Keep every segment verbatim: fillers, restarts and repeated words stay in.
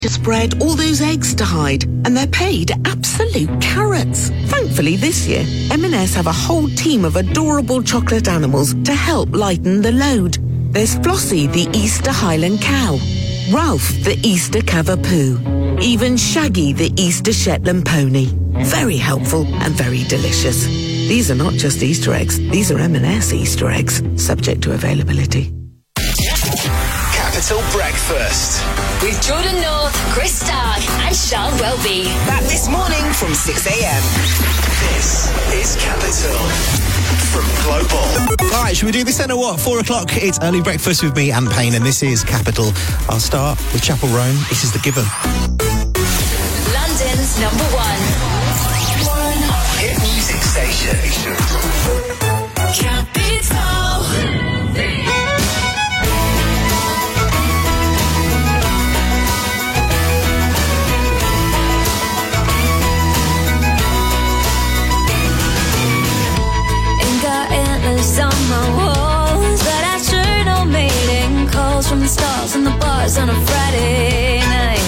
to spread all those eggs to hide, and they're paid absolute carrots. Thankfully this year, M and S have a whole team of adorable chocolate animals to help lighten the load. There's Flossie, the Easter Highland cow, Ralph, the Easter Cavapoo, even Shaggy, the Easter Shetland pony. Very helpful and very delicious. These are not just Easter eggs, these are M and S Easter eggs, subject to availability. Capital Breakfast with Jordan North, Chris Stark and Sean Welby. Back this morning from six a.m. This is Capital from Global. All right, should we do this then or what? Four o'clock, it's early breakfast with me, Ant Payne, and this is Capital. I'll start with Chapel Roan. This is The Given. London's number one. One hit music station. Capital. On my walls, but I sure don't mating calls from the stars and the bars on a Friday night.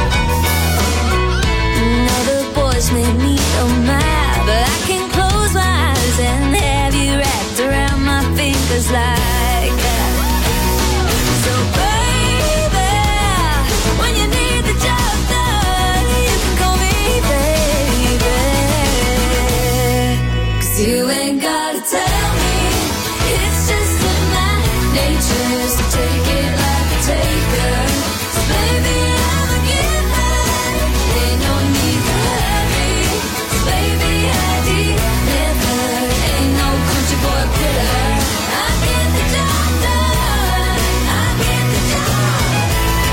Now the boys made me so mad, but I can close my eyes and have you wrapped around my fingers like that. So baby, when you need the job done, you can call me baby, 'cause you ain't gotta tell me. It's just in my nature to take it like a taker. So baby, I'm a giver. Ain't no need to hurry. So baby, I deliver. Ain't no country boy quitter. I get the job done. I get the job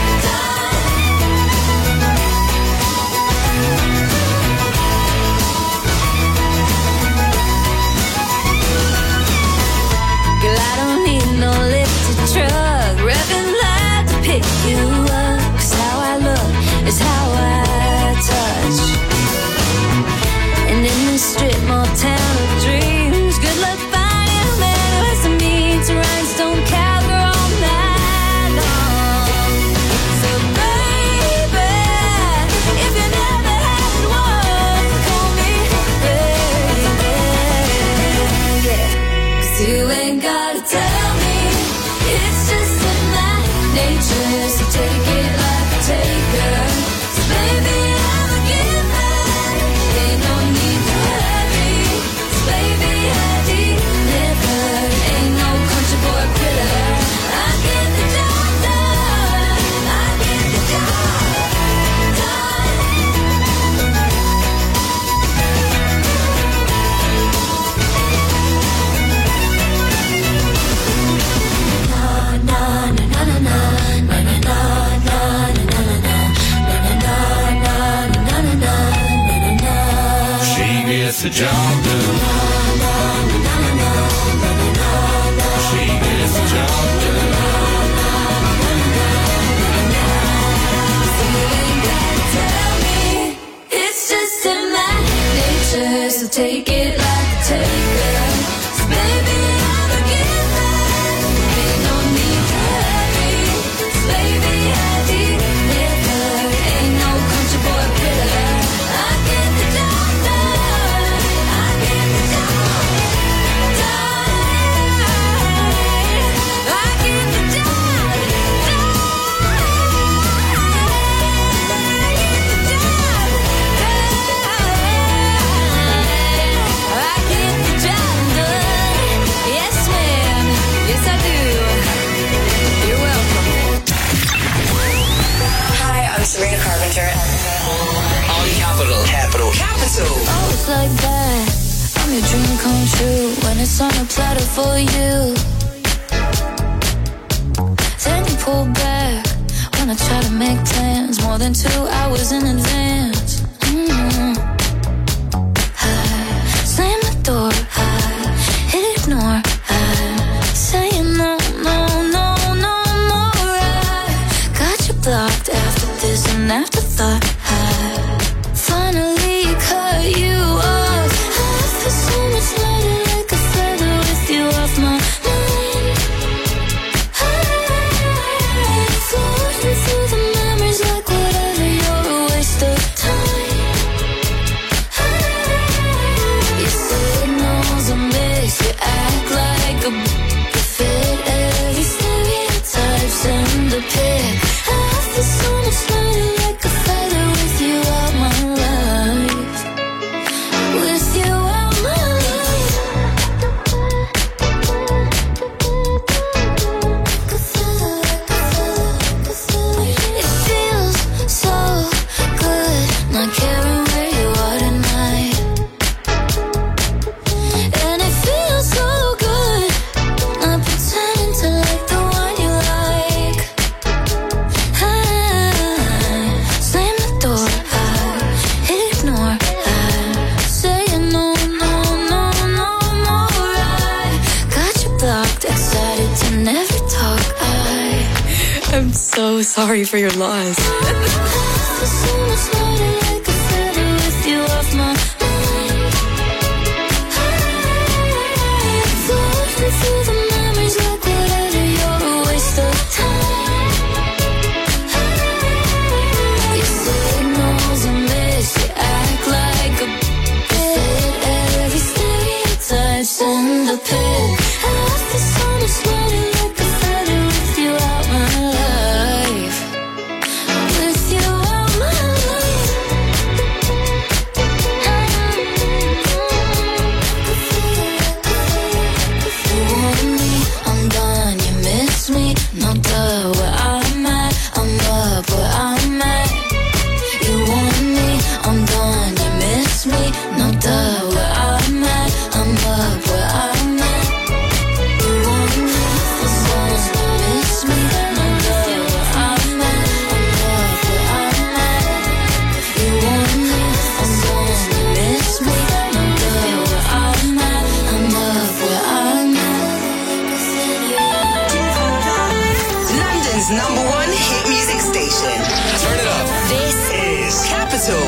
Girl, I don't need no lifted truck, revving loud to pick you up. 'Cause how I look is how I touch. And in this strip mall town of dreams, good luck finding a man who has to meet to rhinestone cowgirl all night long. So baby, if you never had one, call me baby, yeah. 'Cause you ain't gotta tell me. It's just in my nature, so take it like a taker. So baby, I'm a giver. Ain't no need to hurry. So baby, I deliver. Ain't no country boy quitter. I get the job done. I get the job done. She gets the job done. She gets the job done. Tell me, it's just in my nature, so take it like a taker. So baby, I'm a giver. Ain't no need to hurry. So baby, I deliver. Ain't no country boy quitter. I get the job done. I get the job done. I get the job done. I get the job done. Yes, ma'am. Yes, I do. You're welcome. Hi, I'm Sabrina Carpenter. On Capital. Capital. Capital. Oh, it's like that. I'm your dream come true when it's on a platter for you. Then you pull back when I try to make plans more than two hours in advance. Mm-hmm. I slam the door, I hit ignore, I say no, no, no, no more. I got you blocked after this and afterthought. I finally cut you off. I feel so much lighter like a feather with you off my mind. I'm floating through the memories like whatever sliding like a feather with you out my life. With you out my life. It feels so good not caring where you are tonight. And it feels so good not pretending to like the one you like. I slam the door, I ignore, I say no, no, no, no, no. I got you blocked, excited to never talk. I I'm so sorry for your loss. the sun is sliding like a feather with you off my mind. Floating through the memories like whatever, you're a waste of time. You say no's a miss, you act like a bit. Every stereotype's in the pit. And off the sun is sliding like a feather with you out my life. With you out my life. You want me, I'm done, you miss me. No duh, where I'm at, I'm up where I'm at. You want me, I'm done, you miss me. No duh, where I'm at, I'm up where I'm at. You want me, I'm done, you miss me. No duh, where I'm at, I'm up where I'm at. You want me, I'm done, you miss me. No duh, where I'm at, I'm up where I'm at. London's number one hit music station. Turn it up. This is Capital.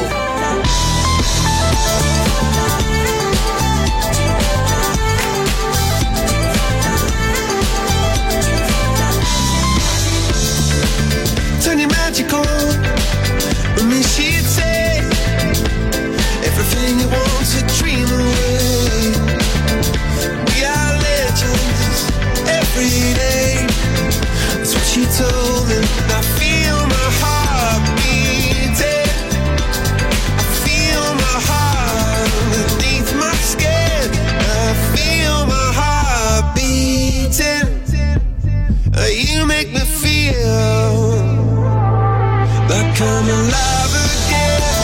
Turn your magic on. With me, she'd say everything you want to dream away. We are legends every day. That's what she told me. I feel my heart beating. I feel my heart underneath my skin. I feel my heart beating. Uh, You make me feel like I'm alive again.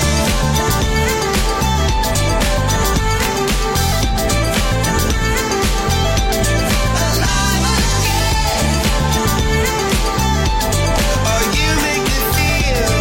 Alive again. Oh, you make me feel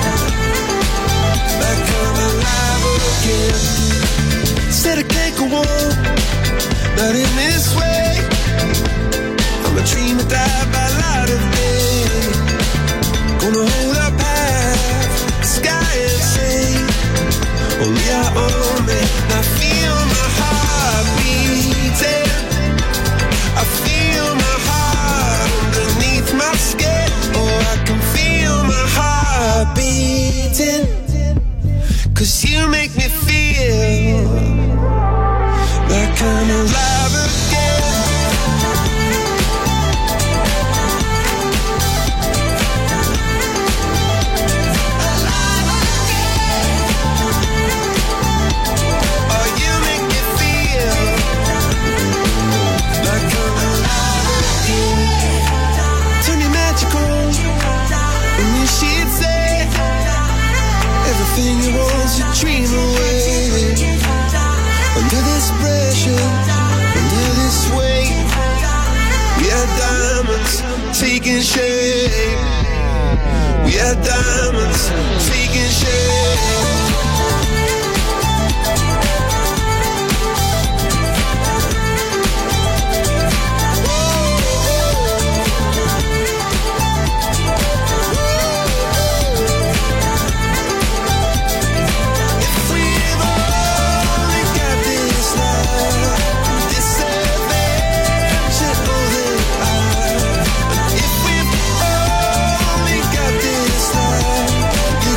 like I'm alive again. Said I can't go on, not in this way. I'm a dream that died by light of day. Gonna hold up half the sky and say, only I own me. I feel my heart beating. I feel my heart underneath my skin. Oh, I can feel my heart beating. Cause you make me feel like I'm alive again. Oh, you make me feel like I'm alive again. Turn your magic on. And you she'd say everything you want to dream away. Under this pressure, under this weight, we are diamonds taking shape. We are diamonds taking shape. If we've only got this life, this adventure, oh, then I. If we've only got this life,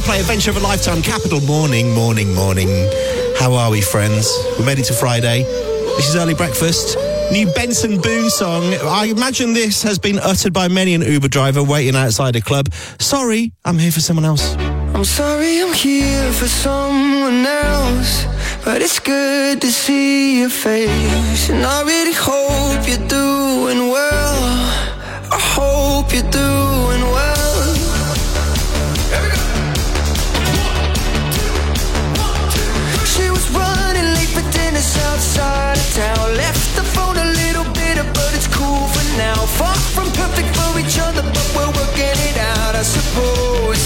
play Adventure of a Lifetime. Capital morning, morning, morning. How are we, friends? We made it to Friday. This is Early Breakfast. New Benson Boone song. I imagine this has been uttered by many an Uber driver waiting outside a club. Sorry, I'm here for someone else. I'm sorry I'm here for someone else, but it's good to see your face. And I really hope you're doing well. I hope you're doing well. She was running late for dinner outside of town. Left the phone a little bitter, but it's cool for now. Far from perfect for each other, but we're working it out, I suppose.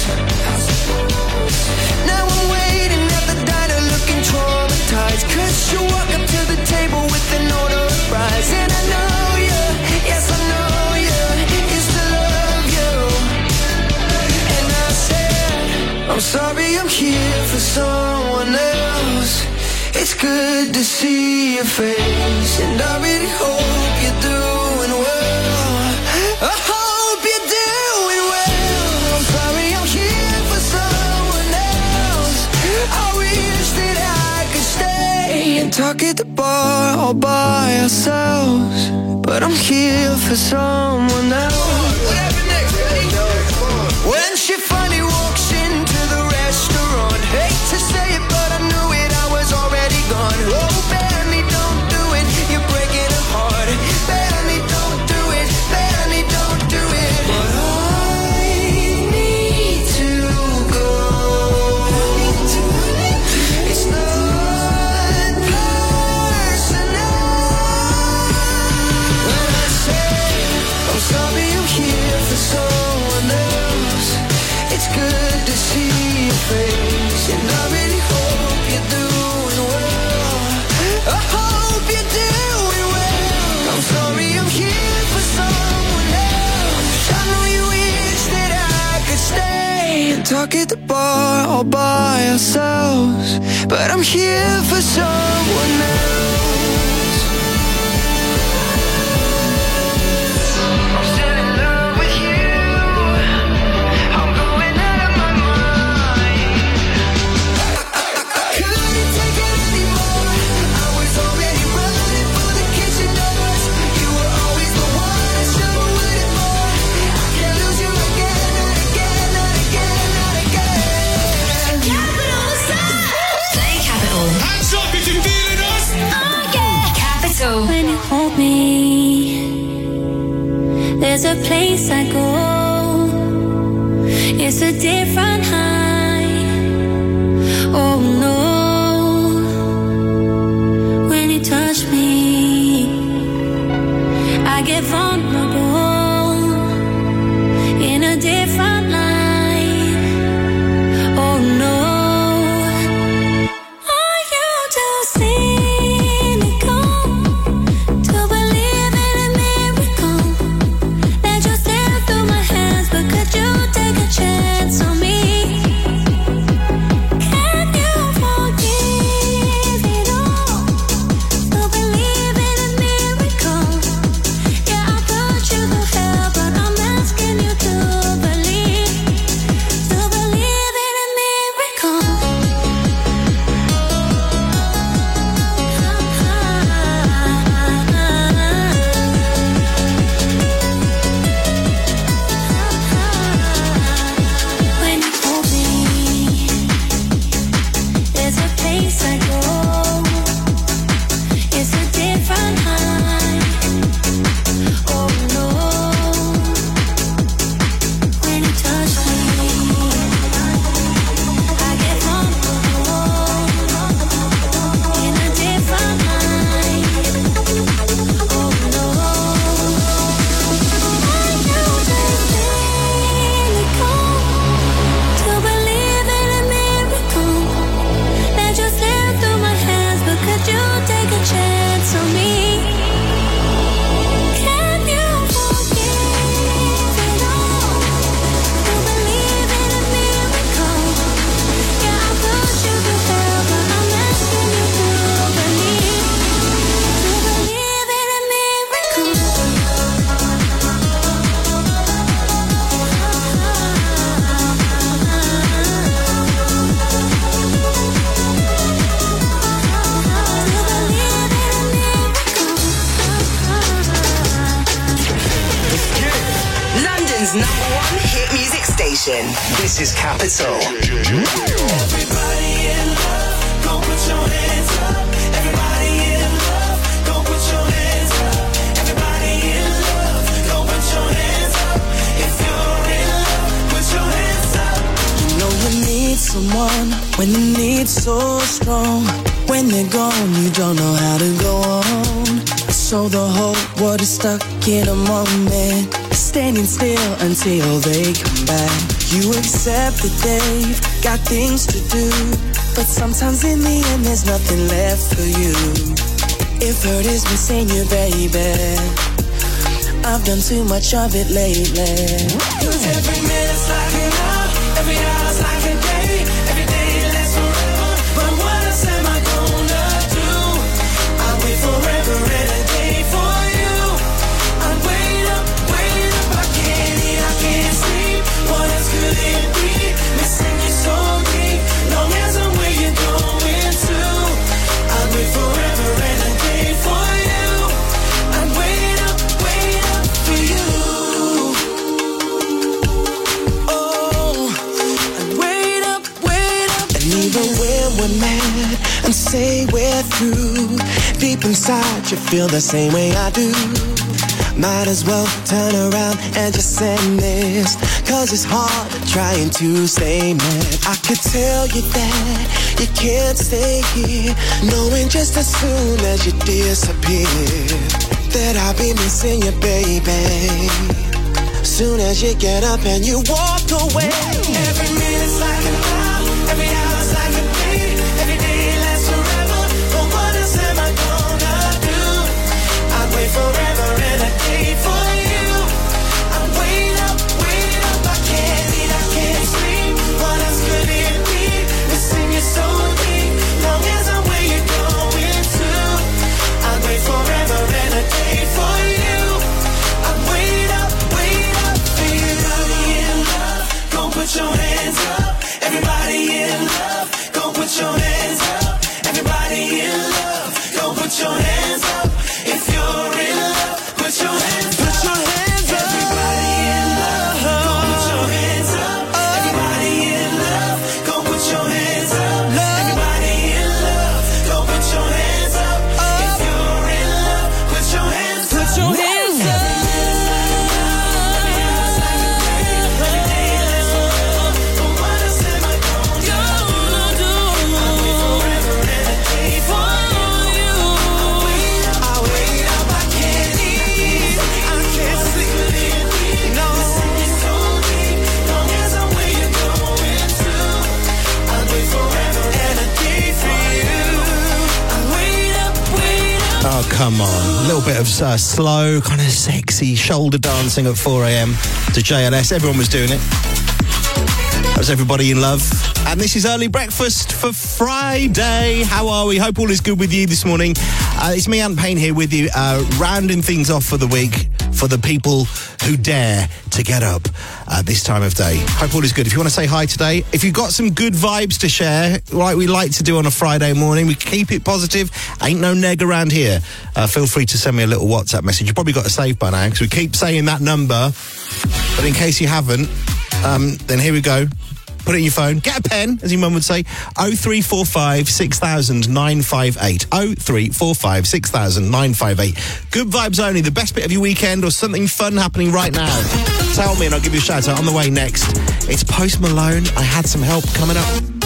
Now I'm waiting at the diner looking traumatized, cause you walk up to the table with an order of fries. And I know you, yes I know you, used to love you. And I said, I'm sorry I'm here for someone else. It's good to see your face, and I really hope you're doing well. I hope you're doing well. I'm sorry I'm here for someone else. I wish that I could stay and talk at the bar all by ourselves, but I'm here for someone else. When she finally walks into the restaurant, hate to say it, but I knew it, I was already gone. Oh, Benny, don't do it, you're breaking her heart. Benny, don't do it, Benny, don't do it. But I need to go. It's not personal. When I say I'm sorry I'm here for someone else, it's good to see your face, and I really hope you're doing well. I hope you're doing well. I'm sorry I'm here for someone else. I know you wish that I could stay and talk at the bar all by ourselves, but I'm here for someone else. I'm still in love with you. I'm going out of my mind. I couldn't take it anymore. I was already running for the kitchen doors. You were always the one I should have waited for. I can't lose you again, not again, not again, not again. Capital Side. Play Capital. Hands up if you're feeling us. Oh yeah. Capital. When you hold me, there's a place I go. It's a different high. Oh no. When you touch me, I get vulnerable in a different light. Oh no. Are you too cynical to believe in a miracle that just slip through my hands? But could you take a chance on me? Can you forgive it all? Still believe in a miracle. Yeah, I'll put you through hell, but I'm asking you to believe. London's number one hit music station. This is Capital. Everybody in love, go put your hands up. Everybody in love, go put your hands up. Everybody in love, go put your hands up. If you're in love, put your hands up. You know you need someone when the need's so strong. When they're gone, you don't know how to go on. So the whole world is stuck in a moment, standing still until they come back. You accept that they've got things to do, but sometimes in the end there's nothing left for you. If hurt is missing you, baby, I've done too much of it lately. Cause every minute's like an hour, every hour's like a day, every day lasts forever. But what else am I gonna do? I'll wait forever and a day for you. I'll wait up, wait up, I can't eat, I can't sleep. What else could it be? Missing you so deep. Long as I'm where you're going to, I'll wait forever and a day for you. I'll wait up, wait up for you. Oh, I'll wait up, wait up. And even when we're mad and say we're through, deep inside you feel the same way I do. Might as well turn around and just end this, cause it's hard trying to stay mad. I could tell you that you can't stay here, knowing just as soon as you disappear that I'll be missing you, baby. Soon as you get up and you walk away. Every minute's like an hour, every hour's like a day, every day lasts forever. But what else am I gonna do? I'll wait forever and a day for you. I'll wait up, wait up, I can't eat, I can't sleep. What else could it be? Missing you so deep. Long as I'm where you're going to, I'll wait forever and a day for you. I'll wait up, wait up for you. Everybody in love, go put your hands up. Everybody in love, go put your hands up. Everybody in love, go put your hands up. If you're in love, put your hands up. Put your hands up. Everybody in love, go put your hands up. Everybody in love, go put your hands up. Everybody in love, go put your hands up. If you're in love, put your hands up. Put your hands up. Oh, come on. A little bit of uh, slow, kind of sexy shoulder dancing at four a.m. to J L S. Everyone was doing it. That was Everybody in Love. And this is Early Breakfast for Friday. How are we? Hope all is good with you this morning. Uh, it's me, Ant Payne, here with you, uh, rounding things off for the week for the people who dare to get up at this time of day. Hope all is good. If you want to say hi today, if you've got some good vibes to share, like we like to do on a Friday morning, we keep it positive. Ain't no neg around here. Uh, feel free to send me a little WhatsApp message. You've probably got a save by now because we keep saying that number. But in case you haven't, um, then here we go. Put it in your phone. Get a pen, as your mum would say. oh three four five six thousand nine five eight. oh three four five six thousand nine five eight. Good vibes only. The best bit of your weekend or something fun happening right now. Tell me and I'll give you a shout out. On the way next, it's Post Malone. I Had Some Help coming up.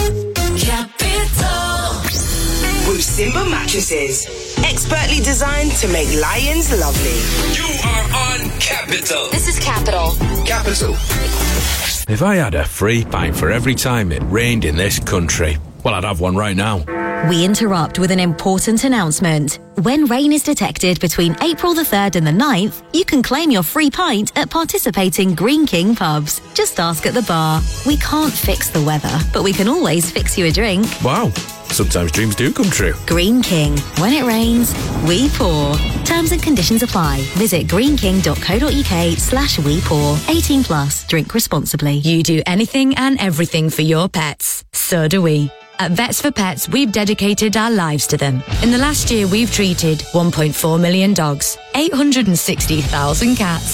Capital. With Simba mattresses. Expertly designed to make lions lovely. You are on Capital. This is Capital. Capital. If I had a free pint for every time it rained in this country, well, I'd have one right now. We interrupt with an important announcement. When rain is detected between April the third and the ninth, you can claim your free pint at participating Green King pubs. Just ask at the bar. We can't fix the weather, but we can always fix you a drink. Wow. Sometimes dreams do come true. Green King. When it rains, we pour. Terms and conditions apply. Visit greenking.co.uk slash we pour. eighteen plus. Drink responsibly. You do anything and everything for your pets. So do we. At Vets for Pets, we've dedicated our lives to them. In the last year, we've treated one point four million dogs, eight hundred sixty thousand cats,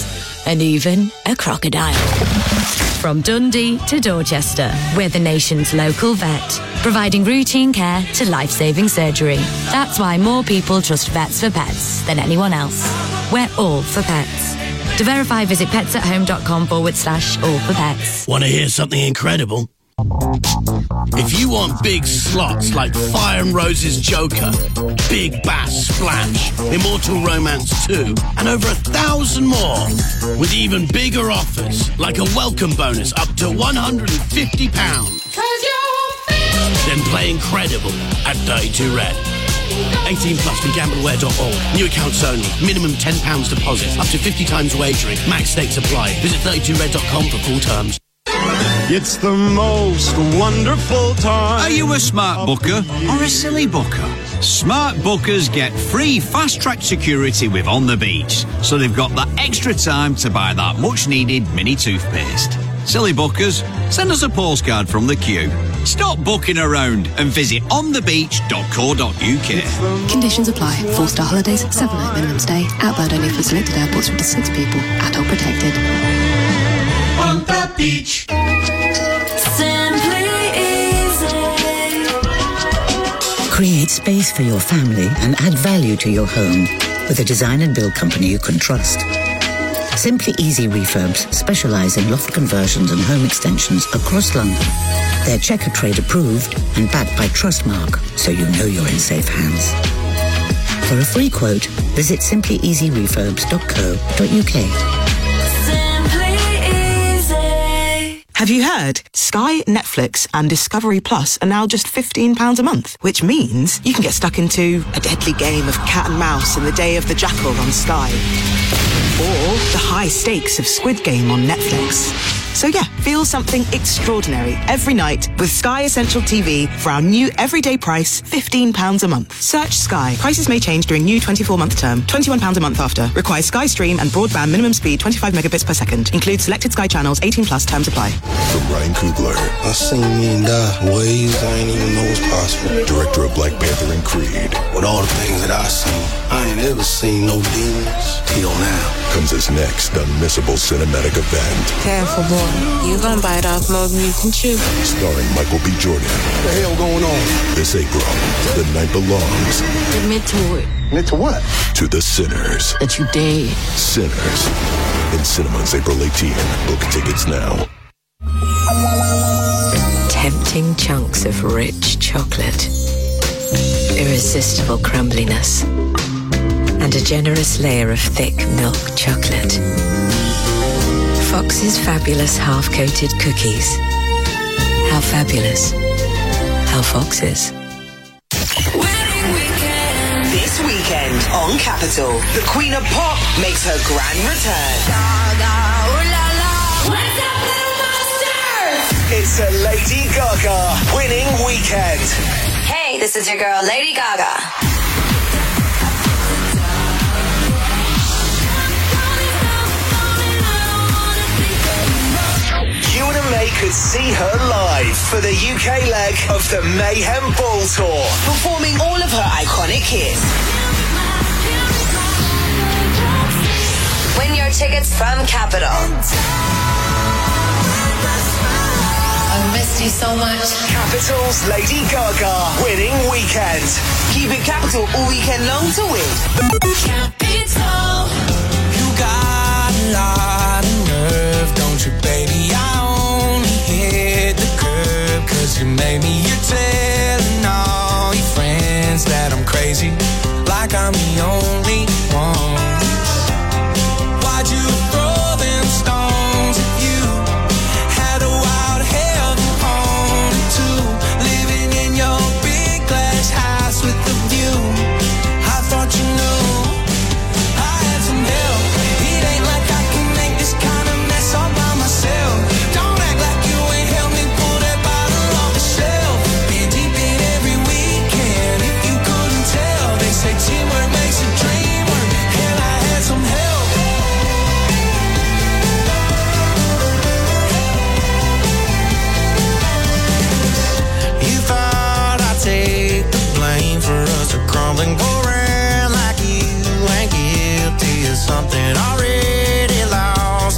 and even a crocodile. From Dundee to Dorchester, we're the nation's local vet, providing routine care to life-saving surgery. That's why more people trust Vets for Pets than anyone else. We're all for pets. To verify, visit petsathome.com forward slash all for pets. Want to hear something incredible? If you want big slots like Fire and Rose's Joker, Big Bass Splash, Immortal Romance two, and over a thousand more, with even bigger offers like a welcome bonus up to one hundred fifty pounds. Then play Incredible at thirty-two Red. eighteen plus from gambleware dot org. New accounts only. Minimum ten pounds deposit. Up to fifty times wagering. Max stakes apply. Visit thirty-two red dot com for full terms. It's the most wonderful time. Are you a smart booker or a silly booker? Smart bookers get free fast-track security with On the Beach, so they've got that extra time to buy that much-needed mini toothpaste. Silly bookers, send us a postcard from the queue. Stop booking around and visit on the beach dot co dot uk. Conditions apply. Four-star holidays, seven-night minimum stay. Outbound only for selected airports with six people. Adult protected. On the beach. Simply easy. Create space for your family and add value to your home with a design and build company you can trust. Simply Easy Refurbs specialise in loft conversions and home extensions across London. They're Checker Trade approved and backed by Trustmark, so you know you're in safe hands. For a free quote, visit simply easy refurbs dot co dot uk. Have you heard? Sky, Netflix and Discovery Plus are now just fifteen pounds a month, which means you can get stuck into a deadly game of cat and mouse in the Day of the Jackal on Sky. Or the high stakes of Squid Game on Netflix. So yeah, feel something extraordinary every night with Sky Essential T V for our new everyday price, fifteen pounds a month. Search Sky. Prices may change during new twenty-four month term. twenty-one pounds a month after. Requires Sky Stream and broadband minimum speed twenty-five megabits per second. Includes selected Sky channels. eighteen plus terms apply. From Ryan Coogler. I seen men die ways I ain't even know was possible. Director of Black Panther and Creed. With all the things that I seen, I ain't ever seen no demons till now. Comes his next unmissable cinematic event. Careful, boy. You gonna bite off more than you can chew. Starring Michael B. Jordan. What the hell going on? This April, the night belongs. Admit to it. Admit to what? To the sinners. That you dead. Sinners. In cinemas April eighteenth. Book tickets now. Tempting chunks of rich chocolate. Irresistible crumbliness. And a generous layer of thick milk chocolate. Fox's fabulous half-coated cookies. How fabulous. How Fox's. This weekend on Capital, the Queen of Pop makes her grand return. It's a Lady Gaga winning weekend. Hey, this is your girl, Lady Gaga. Ewan and May could see her live for the U K leg of the Mayhem Ball Tour, performing all of her iconic hits. Win your tickets from Capital. I missed you so much. Capital's Lady Gaga winning weekend. Keep it Capital all weekend long to win. Capital. You got a lot of nerve, don't you, baby? I only hit the curb cause you made me. You're telling all your friends that I'm crazy, like I'm the only one. Why'd you throw them stones if you had a wild heaven on it too? Living in your big glass house with the view. I thought you knew I had some help. It ain't like I can make this kind of mess all by myself. Don't act like you ain't helped me pull that bottle off the shelf. Been deep in every weekend. If you couldn't tell, they say teamwork makes a dream work. And I had some help. You thought I'd take the blame for us to crumble and go around like you ain't guilty of something already lost.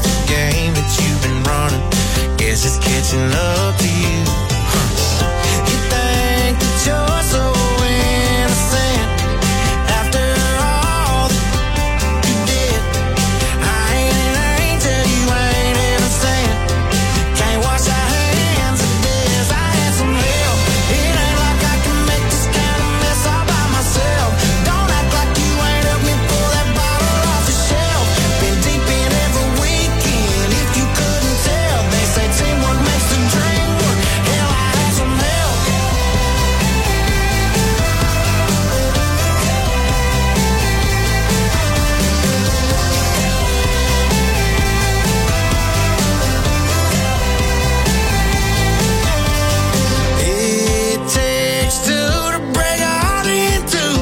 making love to you. You think that you're so innocent after all that you did. I ain't an angel, you ain't innocent. Can't wash our hands of this. I had some help. It ain't like I can make this kind of mess all by myself. Don't act like you ain't helped me pull that bottle off the shelf. Been deep in every weekend, if you couldn't tell. They say teamwork makes the dream work. Hell, I had some help. It takes two to break a heart in two.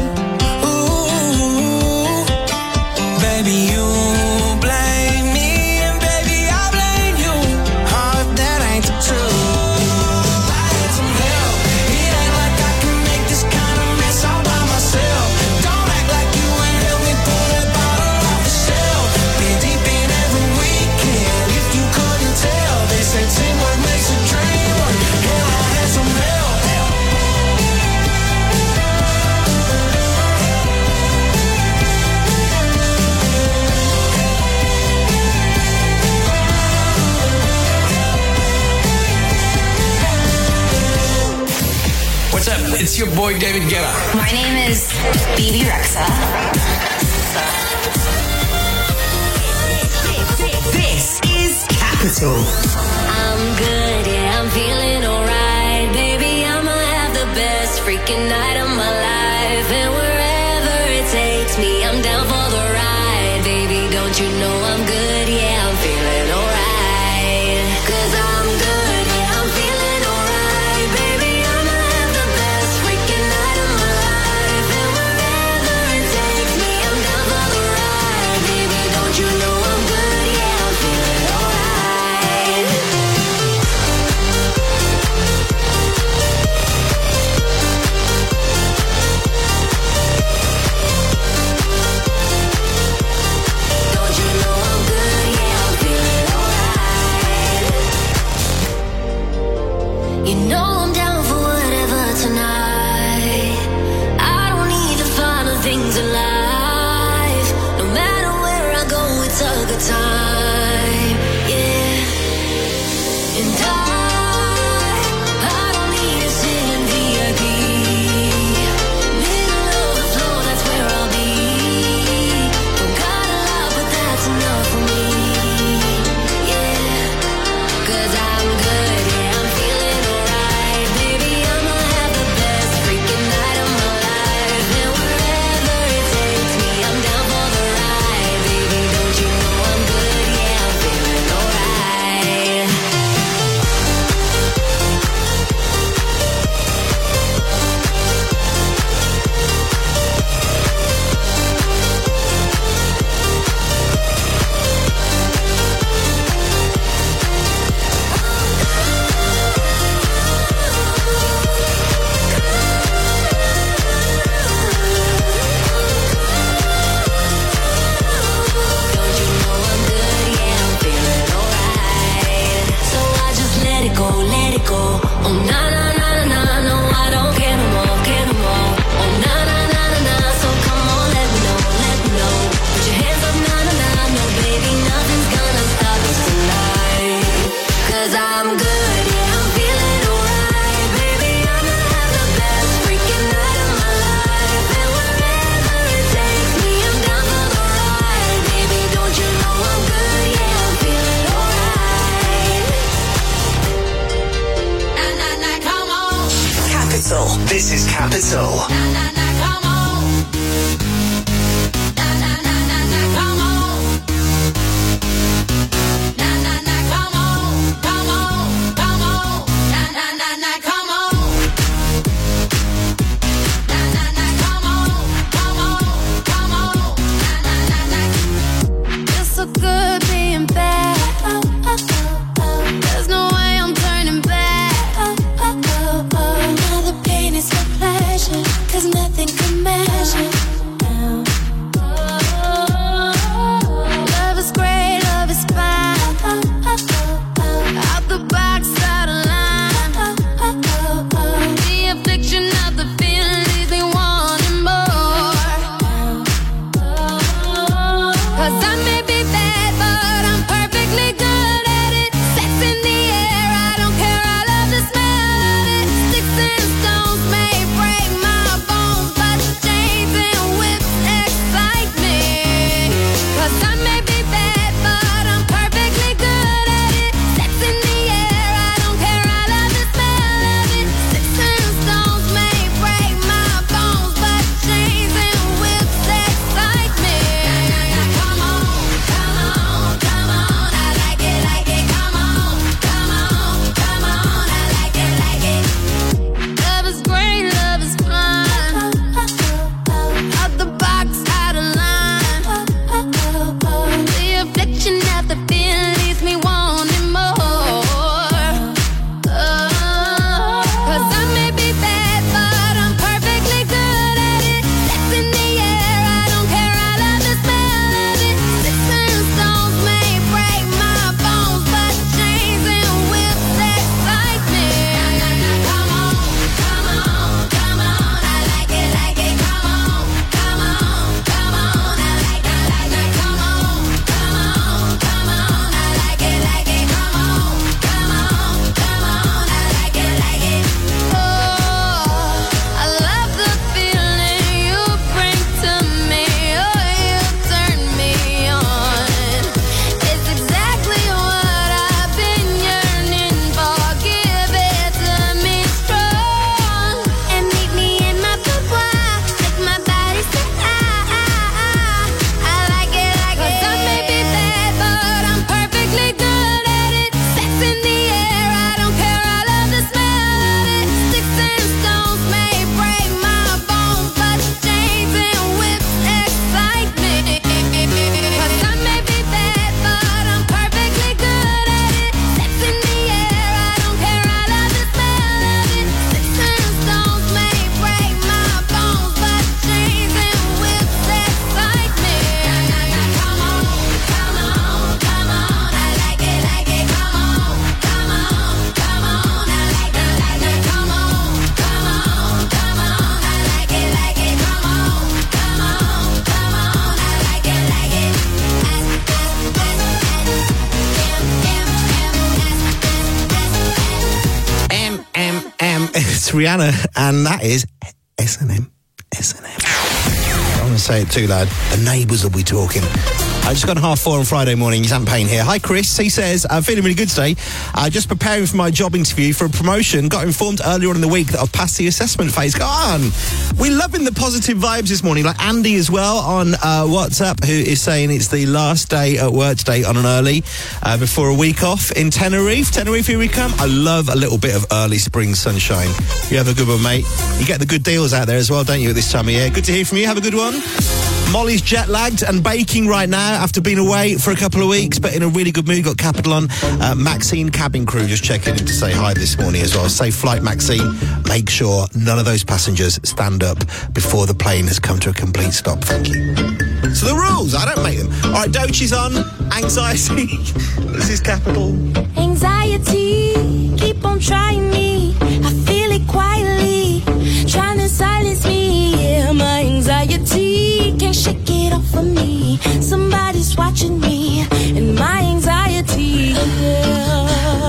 Ooh, baby, you blame me, and baby, I blame you. Oh, if that ain't the truth. I had some help. It ain't like I can make this kind of mess all by myself. Don't act like you ain't helped me pull that bottle off the shelf. Been deep in every weekend, if you couldn't tell. They say teamwork makes a dream work. Hell, I had some help. What's up? It's your boy David Guetta. My name is B B Rexa. This is Capital. I'm good, yeah, I'm feeling alright. Baby, I'ma have the best freaking night of my life. And wherever it takes me, I'm down for the ride. Baby, don't you know I'm good, yeah, I'm feeling alright. Cause I'm good, yeah, I'm feeling alright. Baby, I'ma have the best freaking night of my life. And wherever it takes me, I'm down for the ride. Baby, don't you know I'm good, yeah, I'm feeling alright. Don't you know I'm good, yeah, I'm feeling alright. You know I'm down for whatever tonight. I don't need the finer things in life. No matter where I go, it's a good time, yeah. And I, I don't need to sit in V I P. Middle of the floor, that's where I'll be. Don't got a lot, but that's enough for me, yeah. Cause I'm good, yeah, I'm feeling alright. Baby, I'ma have the best freaking night of my life. And wherever it takes me, I'm down for the ride. Baby, don't you know I'm good, yeah, I'm feeling alright. Don't you know I'm good, yeah, I'm feeling alright. So I just let it go, let it go. Oh na na na na na, no I don't care no more, care no more. Oh na na na na na, so come on, let me know, let me know. Put your hands up, na na na, no baby, nothing's gonna stop us tonight. Cause I'm good, yeah, I'm feeling alright. Baby, I'ma have the best freaking night of my life. And wherever it takes me, I'm down for the ride. Baby, don't you know I'm good, yeah, I'm feeling alright. Na na na, come on. Capital. This is Capital. Na na na, come on. Na na na na na, come on. Na na na, come on, come on, come on. Na na na na, come on. Na na na, come on, come on, come on. Na na na na. Feels so good being bad. Oh, oh, oh, oh. There's no way I'm turning back. Oh, oh, oh, oh. Now the pain is for pleasure. 'Cause nothing Cause I may be bad, but I'm perfectly good at it. Sex in the air, I don't care, I love the smell of it. Sticks and stones may break my bones, but chains and whips excite me. Cause I may be bad, but I'm perfectly good at it. Sex in the air, I don't care, I love the smell of it. Sticks and stones may break my bones, but chains and whips excite me. Come on, come on, come on, I like it, like it. Come on, come on, come on, I like it, like it. Love is great, love is fine. Out the box, out of line. The affliction that the feeling leaves me wanting more. Oh, cause I may be bad, but I'm perfectly good at it. Sex in the air, I don't care, I love the smell of it. Sticks and stones may break my bones, but chains and whips excite me. Come on, come on, come on, I like it, like it. Come on, come on, come on, I like it, like it. Come on, come on, come on, I like it, like it. Come on, come on, come on, I like it, like it. Oh, I love the feeling you bring to me. Oh, you turn me on. It's exactly what I've been yearning for. Give it to me strong and meet me in my boudoir. Make my body say ah ah ah. I like it, like it. 'Cause I may be bad, but I'm perfectly good at it. Sex in the air, I don't care, I love the smell of it. Sticks and stones may break my bones, but chains and whips excite me. 'Cause I may be bad, but I'm perfectly good at it. Sex in the air, I don't care, I love the smell of it. Sticks and stones may break my bones, but chains and whips excite me. Come on, come on, come on, I like it, like it. Come on, come on, come on, I like it, like it. Come on, come on, come on, I like it, like it. Come on, come on, come on, I like it, like it. M, M, M. It's Rihanna, and that is S and M. S and M. I don't want to say it too loud. The neighbours will be talking. I just got half four on Friday morning. He's Champagne here. Hi, Chris. He says, I'm feeling really good today. Uh, just preparing for my job interview for a promotion. Got informed earlier on in the week that I've passed the assessment phase. Go on. We're loving the positive vibes this morning. Like Andy as well on uh, WhatsApp, who is saying it's the last day at work today on an early uh, before a week off in Tenerife. Tenerife, here we come. I love a little bit of early spring sunshine. You have a good one, mate. You get the good deals out there as well, don't you, at this time of year? Good to hear from you. Have a good one. Molly's jet-lagged and baking right now after being away for a couple of weeks, but in a really good mood. Got Capital on. Uh, Maxine cabin crew just checking in to say hi this morning as well. Safe flight, Maxine. Make sure none of those passengers stand up before the plane has come to a complete stop. Thank you. So the rules, I don't make them. All right, Dochi's on. Anxiety. This is Capital. Anxiety, keep on trying me. I feel it quietly, trying to silence me. Yeah, my anxiety can't shake it off of me. Somebody's watching me, and my anxiety. Yeah.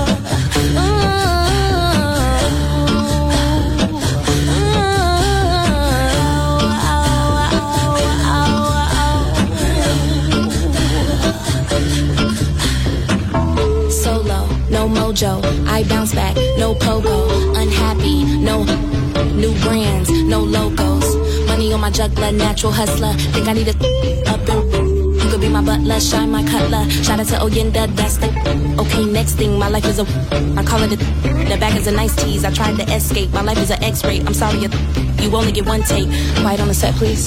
Solo, no mojo, I bounce back, no pogo, unhappy, no new brands, no logos, money on my juggler, natural hustler, think I need a up and you could be my butler, shine my cutler, shout out to Oyenda, that's the okay, next thing, my life is a I call it a the back is a nice tease, I tried to escape, my life is an X-ray, I'm sorry you, you only get one take, quiet on the set please.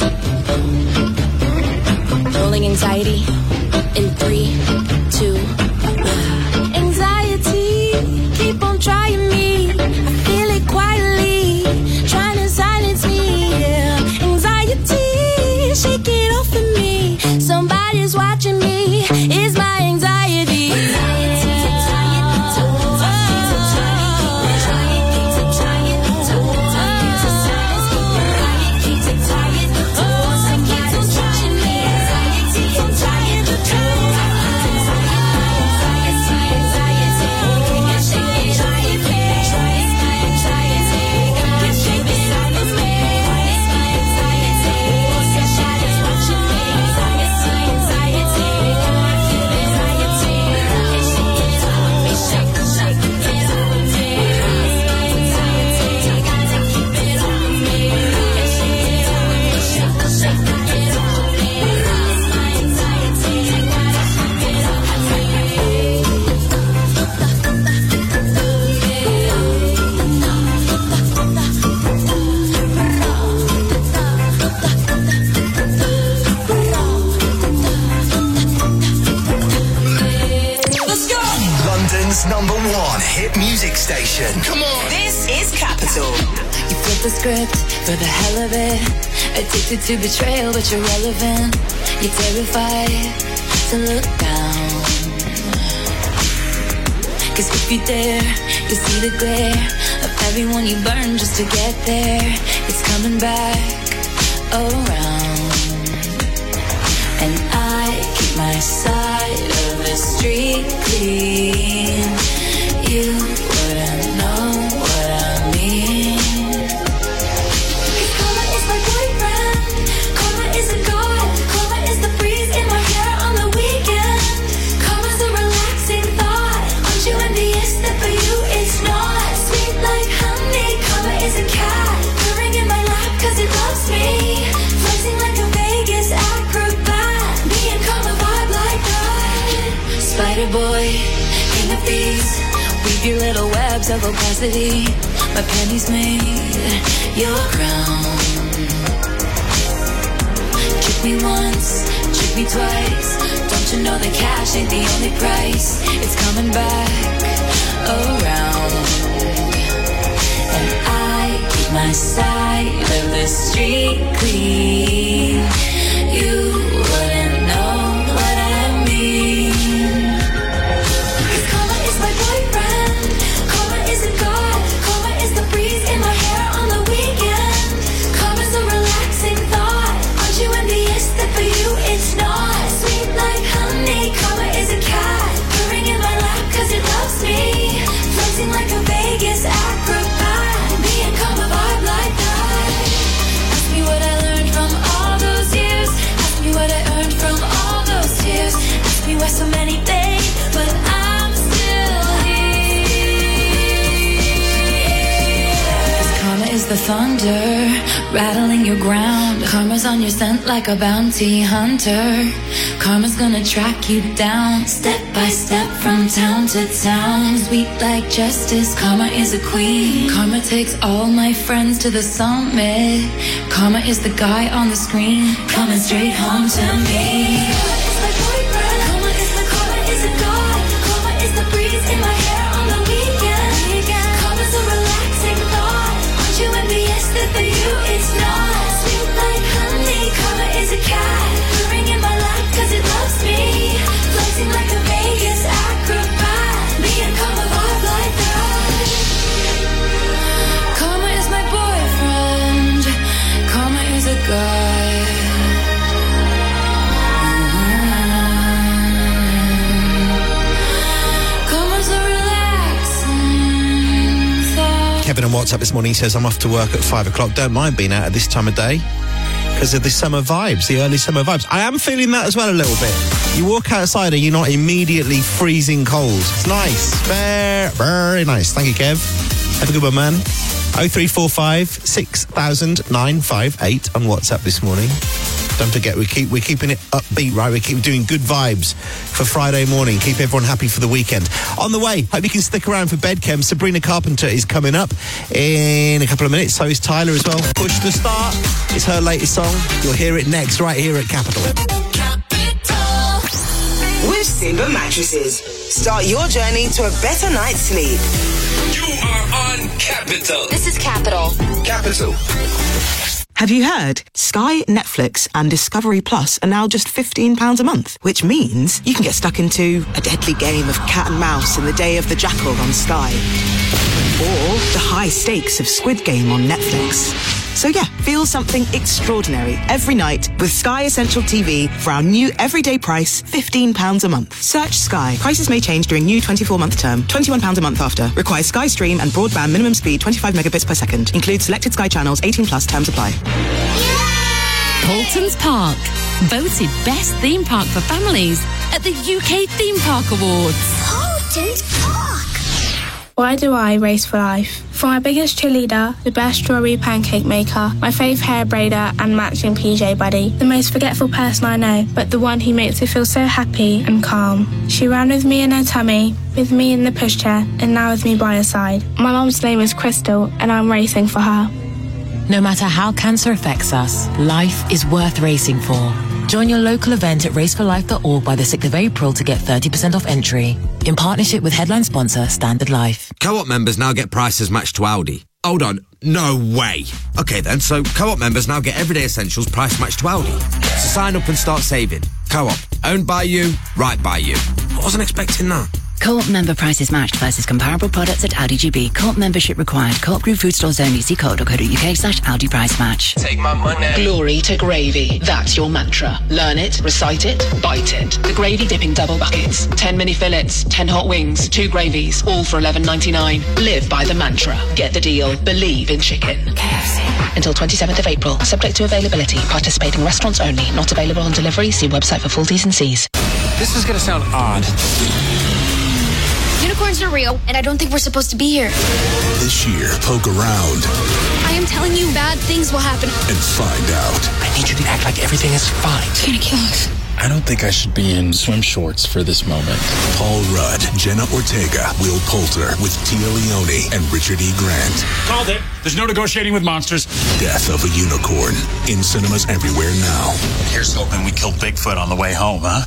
Rolling anxiety in three, two, one. Anxiety, keep on trying me. I feel it quietly, trying to silence me. Yeah. Anxiety, shake it off of me. Somebody's watching me. It's my anxiety. Anxiety. U K's number one hit music station. Come on. This is Capital. You flip the script for the hell of it. Addicted to betrayal, but you're relevant. You're terrified to look down. Cause if you dare, you'll see the glare of everyone you burn just to get there. It's coming back around. And I keep my side of the street clean. You wouldn't know what I mean. Cause karma is my boyfriend. Karma is a god. Karma is the breeze in my hair on the weekend. Karma's a relaxing thought. Aren't you envious that for you it's not? Sweet like honey. Karma is a cat purring in my lap cause it loves me. Flexing like a Vegas acrobat. Me and karma vibe like that. Spider boy, king of thieves. Weave your little webs of opacity. My pennies made your crown. Trick me once, trick me twice. Don't you know that cash ain't the only price? It's coming back around. And I keep my side of the street clean. You wouldn't know what I mean. Cause karma is my boyfriend. Karma is a god. Karma is the breeze in my hair on the weekend. Karma's a relaxing thought. Aren't you envious that for you it's not? Sweet like honey. Karma is a cat purring in my lap cause it loves me. Flexing like a Vegas acrobat. Me and karma vibe like that. Ask me what I learned from all those years. Ask me what I earned from all those tears. Ask me why so many days, but I'm still here. Cause karma is the thunder rattling your ground. Karma's on your scent like a bounty hunter. Karma's gonna track you down, step by step from town to town. Sweet like justice, karma is a queen. Karma takes all my friends to the summit. Karma is the guy on the screen, coming straight home to me. Karma is my boyfriend. Karma is the karma is a god. Karma is the breeze in my hair on the weekend. Karma's a relaxing thought. Aren't you envious that for you it's not? Sweet like honey. Karma is a cat purring in my lap cause it loves me. Flexing like a Vegas acrobat. Me and karma vibe like that. Karma is my boyfriend. Karma is a god. Karma's a relaxing thought. Kevin on WhatsApp this morning says, I'm off to work at five o'clock. Don't mind being out at this time of day because of the summer vibes, the early summer vibes. I am feeling that as well a little bit. You walk outside and you're not immediately freezing cold. It's nice. Very, very nice. Thank you, Kev. Have a good one, man. oh three four five, six thousand, nine five eight on WhatsApp this morning. Don't forget, we keep, we're keeping it upbeat, right? We keep doing good vibes for Friday morning. Keep everyone happy for the weekend. On the way, hope you can stick around for Bedchem. Sabrina Carpenter is coming up in a couple of minutes. So is Tyler as well. Push to Start. It's her latest song. You'll hear it next right here at Capital. With Simba Mattresses. Start your journey to a better night's sleep. You are on Capital. This is Capital. Capital. Have you heard? Sky, Netflix and Discovery Plus are now just fifteen pounds a month, which means you can get stuck into a deadly game of cat and mouse in the Day of the Jackal on Sky. Or the high stakes of Squid Game on Netflix. So yeah, feel something extraordinary every night with Sky Essential T V for our new everyday price, fifteen pounds a month. Search Sky. Prices may change during new twenty-four month term. twenty-one pounds a month after. Requires Sky Stream and broadband minimum speed twenty-five megabits per second. Includes selected Sky channels, eighteen plus, terms apply. Paultons Park, voted best theme park for families at the U K Theme Park Awards. Paultons Park. Why do I race for life? For my biggest cheerleader, the best strawberry pancake maker, my fave hair braider and matching P J buddy, the most forgetful person I know, but the one who makes me feel so happy and calm. She ran with me in her tummy, with me in the pushchair, and now with me by her side. My mum's name is Crystal, and I'm racing for her. No matter how cancer affects us, life is worth racing for. Join your local event at race for life dot org by the sixth of April to get thirty percent off entry. In partnership with headline sponsor Standard Life. Co-op members now get prices matched to Aldi. Hold on, no way. Okay then, so Co-op members now get everyday essentials price matched to Aldi. So sign up and start saving. Co-op, owned by you, right by you. I wasn't expecting that. Co-op member prices matched versus comparable products at Aldi G B. Co-op membership required. Co-op group food stores only. See co op dot co dot uk slash Aldi price match. Take my money. Glory to gravy. That's your mantra. Learn it, recite it, bite it. The gravy dipping double buckets. ten mini fillets, ten hot wings, two gravies, all for eleven ninety-nine. Live by the mantra. Get the deal. Believe in chicken. K F C. Until twenty-seventh of April. Subject to availability. Participating restaurants only. Not available on delivery. See website for full T's and C's. This is going to sound odd. Unicorns are real, and I don't think we're supposed to be here. This year, poke around. I am telling you, bad things will happen. And find out. I need you to act like everything is fine. It's gonna kill us. I don't think I should be in swim shorts for this moment. Paul Rudd, Jenna Ortega, Will Poulter with Tia Leone and Richard E. Grant. Called it. There's no negotiating with monsters. Death of a Unicorn. In cinemas everywhere now. Here's hoping we kill Bigfoot on the way home, huh?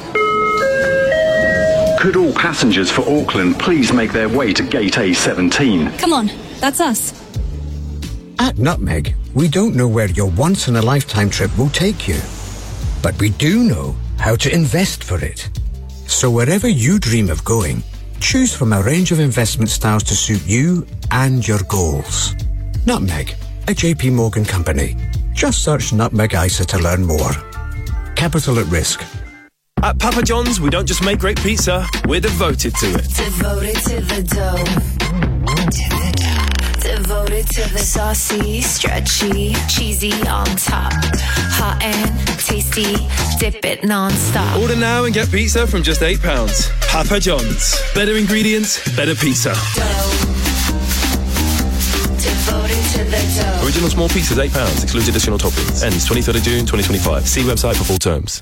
Could all passengers for Auckland please make their way to Gate A seventeen? Come on, that's us. At Nutmeg, we don't know where your once-in-a-lifetime trip will take you, but we do know how to invest for it. So wherever you dream of going, choose from a range of investment styles to suit you and your goals. Nutmeg, a J P Morgan company. Just search Nutmeg I S A to learn more. Capital at risk. At Papa John's, we don't just make great pizza, we're devoted to it. Devoted to the dough. To the dough. Devoted to the saucy, stretchy, cheesy on top. Hot and tasty, dip it non-stop. Order now and get pizza from just eight pounds. Papa John's. Better ingredients, better pizza. Dough. Devoted to the dough. Original small pizzas, eight pounds. Excludes additional toppings. Ends twenty-third of June, twenty twenty-five. See website for full terms.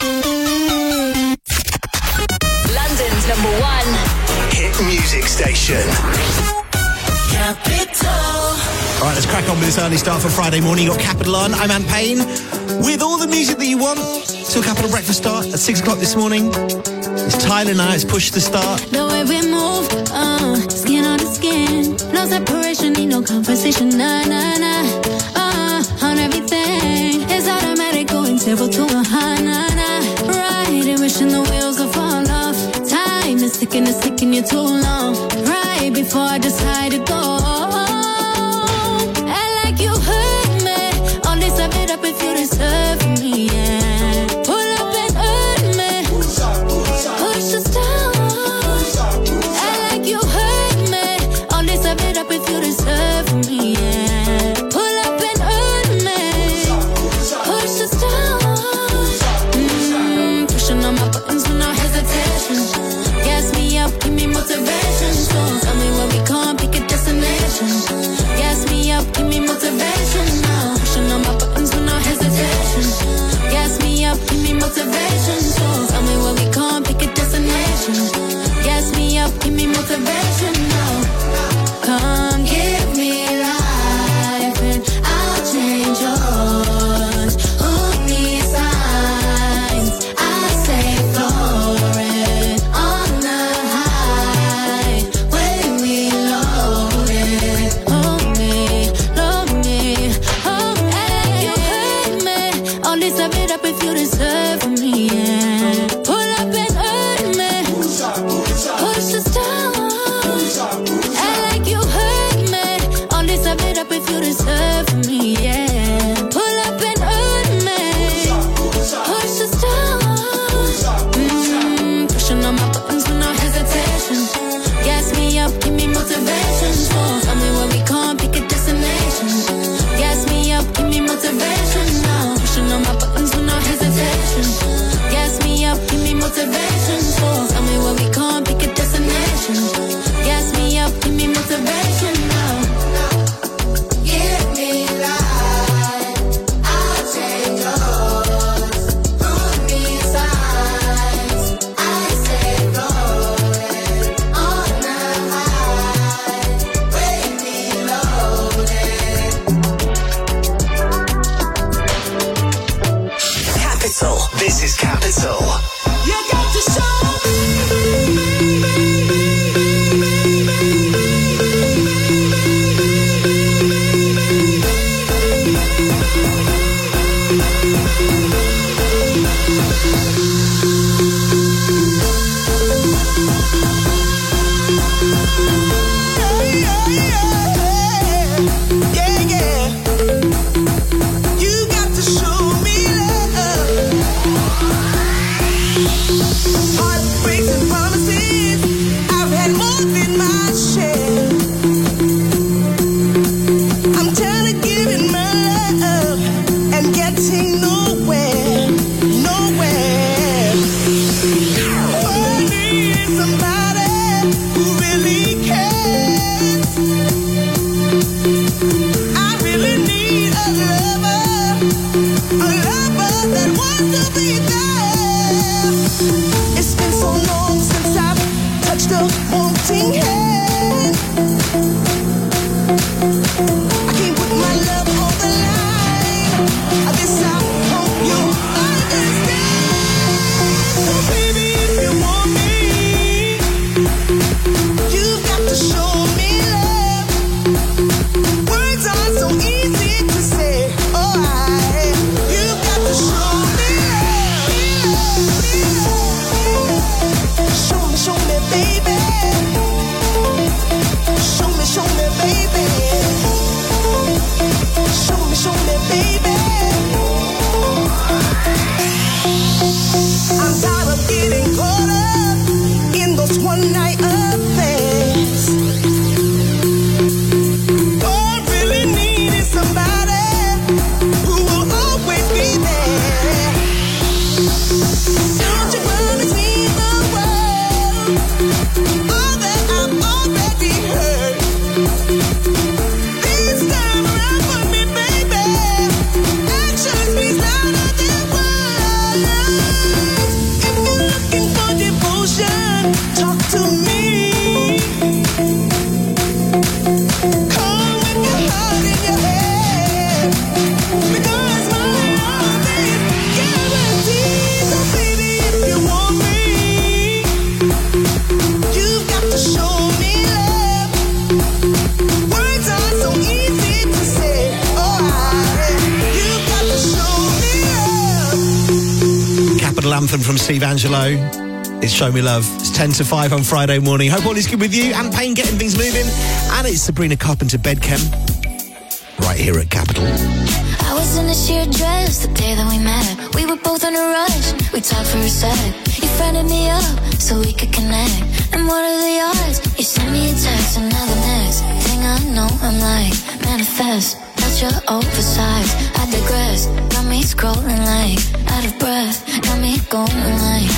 Number one hit music station. Capital. All right, let's crack on with this early start for Friday morning. You got Capital on. I'm Ant Payne with all the music that you want. Till Capital Breakfast start at six o'clock this morning. It's Tyler now. It's Push to Start. The way we move, uh, skin on the skin. No separation, need no conversation. Nah, nah, nah. Uh, on everything. It's automatic, going table to a high, nah, nah. Right, and wishing the wheels will fall off. Time is ticking, it's taking you too long. Right before I decide to go. And like you heard me, all this I made up if you deserve me, yeah. Pull up and earn me. Push us down. And like you heard me, all this I made up if you deserve me, yeah. Pull up and earn me. Push us down. Mm, pushing on my buttons with no hesitation. Gas me up, give me motivation. So tell me where we can't pick a destination. Gas me up, give me motivation now. Pushing on my buttons with no hesitation. Gas me up, give me motivation. So tell me where we can't pick a destination. Gas me up, give me motivation now. Come give me life and I'll change yours. Who needs signs? I say flourish on the high when we load it. Hold me, load me, hold me. You hurt me. All this I made up if you deserve me, yeah. It's been so long since I've touched a wanting hand. I can't put my love on the line. This I hope you understand. So baby, if you want me, you've got to show me love. Words are so easy to say. Oh, I, you've got to show me love. Show me, show me, baby. Show me, show me, baby. Show me, show me, baby. I'm tired of getting caught up in those one night affairs. All I really need is somebody who will always be there. Don't you wanna see the world, all that I've already heard? This time around for me, baby, action speaks louder than words. If you're looking for devotion, talk to me. Come with your heart in your head, because my love is guaranteed. So baby, if you want me, you've got to show me love. Words are so easy to say. Oh, I, you've got to show me love. Capital Anthem from Steve Angelo. It's Show Me Love. It's ten to five on Friday morning. Hope all is good with you and Payne getting things moving. And it's Sabrina Carpenter Bedchem right here at Capital. I was in a sheer dress the day that we met. We were both in a rush. We talked for a sec. You friended me up so we could connect. And what are the odds? You sent me a text and now the next thing I know, I'm like, manifest. That's your oversized. I digress. Got me scrolling like out of breath. Got me going like,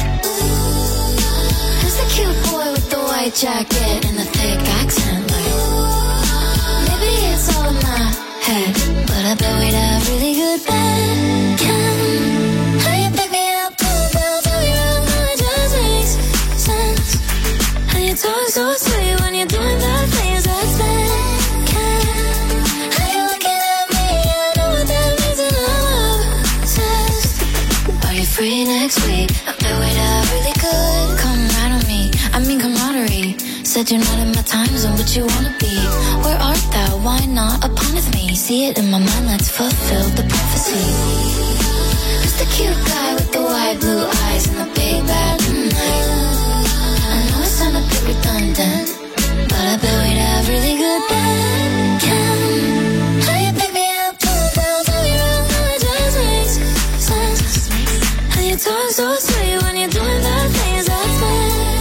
who's the cute boy with the white jacket and the thick accent? Like, maybe it's all in my head, but I bet we'd have really good Bedchem. How you pick me up, pull me down, throw you around, how it just makes sense. How you talk so sweet when you're doing that things that's Bedchem. How you looking at me, I know what that means and I'm obsessed. Are you free next week? I bet we'd have really good. Come right on me, I mean camaraderie. Said you're not in my time zone, but you wanna be. Where art thou? Why not upon with me? See it in my mind, let's fulfill the prophecy. Who's the cute guy with the wide blue eyes and the big bad night? I know it sound a bit redundant, but I bet we'd have really good Bedchem. How you pick me up, pull me down, throw me around, how it just makes sense. How you talk so sweet when you're doing that things that's Bedchem.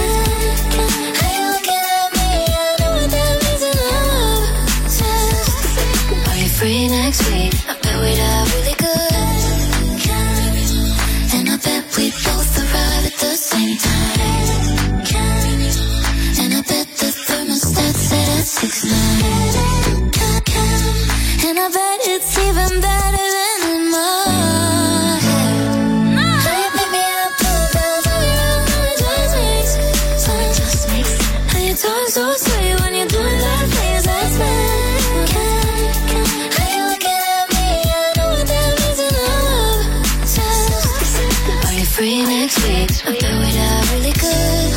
How you looking at me, I know what that means and I'm obsessed. Are you free next week? I bet we'd have really good. And I bet we'd both arrive at the same time. And I bet the thermostat set at six nine. And I bet it's even better than in my head. How you pick me up, pull me down, throw me around, how it just makes sense. How you talk so sweet when you're doing that things that's Bedchem. How you looking at me, I know what that means and I'm obsessed. Are you free next week? I bet we'd have really good.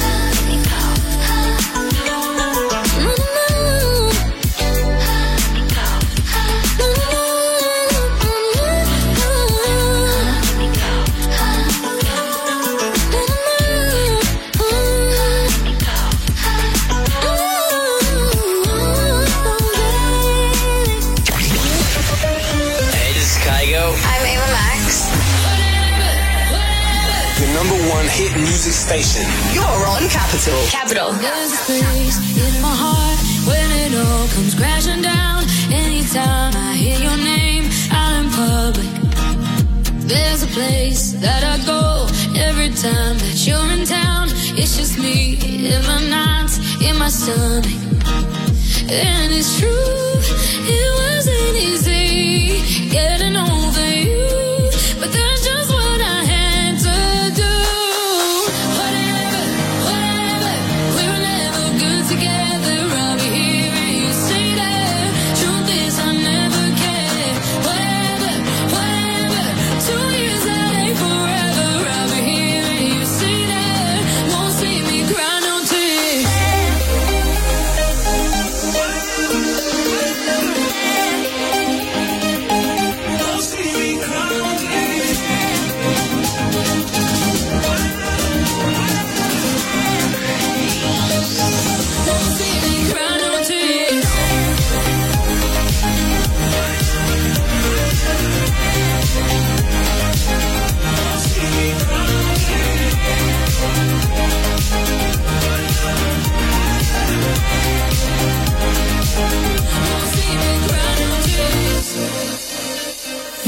Hey, this is Kygo. I'm Ava Max. The number one hit music station. You're on Capital. Capital. There's a place in my heart when it all comes crashing down. Anytime I hear your name out in public, there's a place that I go every time that you're in town. It's just me in my nights, in my stomach. And it's true, it wasn't easy getting over you, but that's just what I had to do.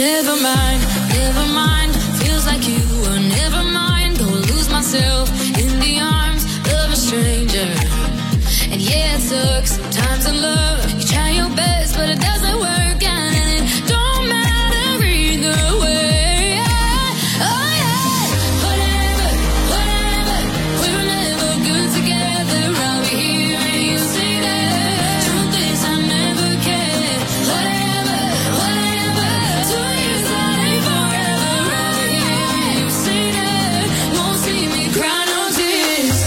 never mind, never mind. Feels like you were never mind. Go lose myself in the arms of a stranger. And yeah, it took some time to love. You try your best, but it doesn't work, and it don't matter either way. Oh yeah, whatever, whatever. We were never good together. I'll be here and you say that. Truth is, I never cared. Whatever, whatever. Two years out ain't forever. I'll be here and you say that. Won't see me cry no tears.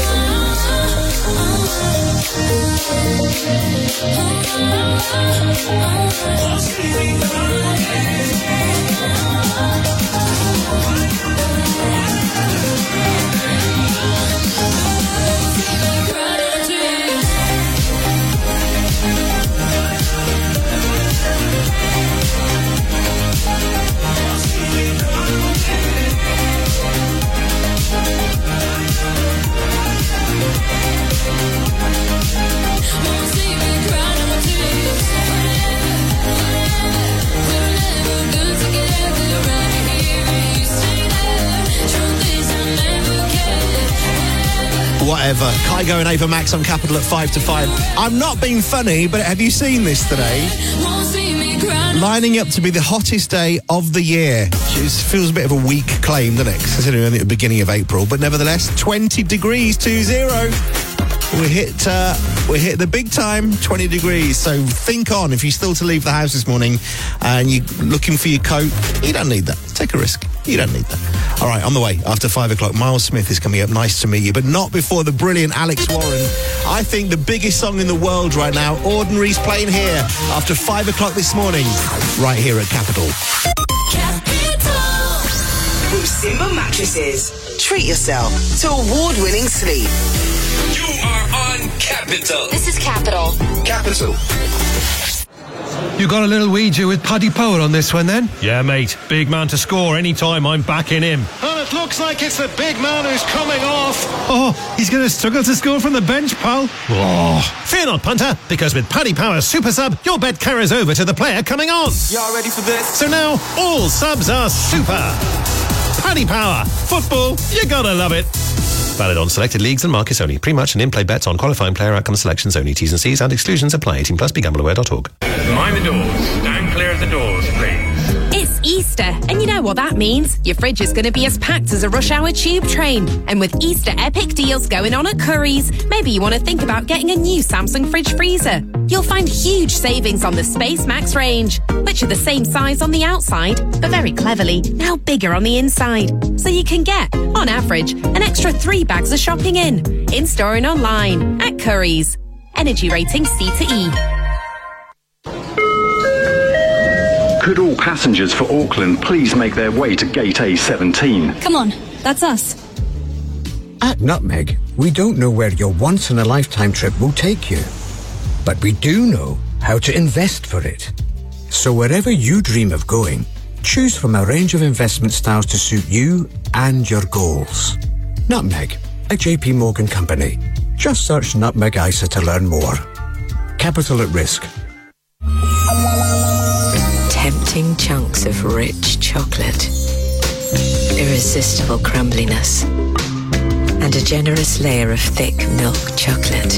Whatever. Kygo and Ava Max on Capital at five to five. I'm not being funny, but have you seen this today? Lining up to be the hottest day of the year. It feels a bit of a weak claim, doesn't it? Considering we're only at the beginning of April, but nevertheless, twenty degrees, two zero. We hit uh, we hit the big time, twenty degrees. So think on, if you're still to leave the house this morning and you're looking for your coat, you don't need that. Take a risk. You don't need that. All right, on the way, after five o'clock, Miles Smith is coming up. Nice to meet you, but not before the brilliant Alex Warren. I think the biggest song in the world right now, Ordinary's playing here after five o'clock this morning, right here at Capital. With Simba Mattresses. Treat yourself to award-winning sleep. You are on Capital. This is Capital. Capital. You got a little Ouija with Paddy Power on this one then? Yeah, mate. Big man to score anytime I'm backing him. And it looks like it's the big man who's coming off. Oh, he's going to struggle to score from the bench, pal. Oh, fear not, punter, because with Paddy Power's Super Sub, your bet carries over to the player coming on. Y'all ready for this? So now, all subs are super. Paddy Power. Football, you gotta love it. Valid on selected leagues and markets only. Pre-match and in-play bets on qualifying player outcome selections only. T's and C's and exclusions apply. eighteen plus. Be gamble aware dot org. Mind the doors. Stand clear of the doors, please. It's Easter, and you know what that means. Your fridge is going to be as packed as a rush hour tube train. And with Easter epic deals going on at Currys, maybe you want to think about getting a new Samsung fridge freezer. You'll find huge savings on the Space Max range, which are the same size on the outside, but very cleverly, now bigger on the inside. So you can get, on average, an extra three bags of shopping in, in-store and online, at Currys. Energy rating C to E. Could all passengers for Auckland please make their way to Gate A seventeen? Come on, that's us. At Nutmeg, we don't know where your once-in-a-lifetime trip will take you, but we do know how to invest for it. So wherever you dream of going, choose from a range of investment styles to suit you and your goals. Nutmeg, a J P Morgan company. Just search Nutmeg I S A to learn more. Capital at risk. Tempting chunks of rich chocolate, irresistible crumbliness, and a generous layer of thick milk chocolate.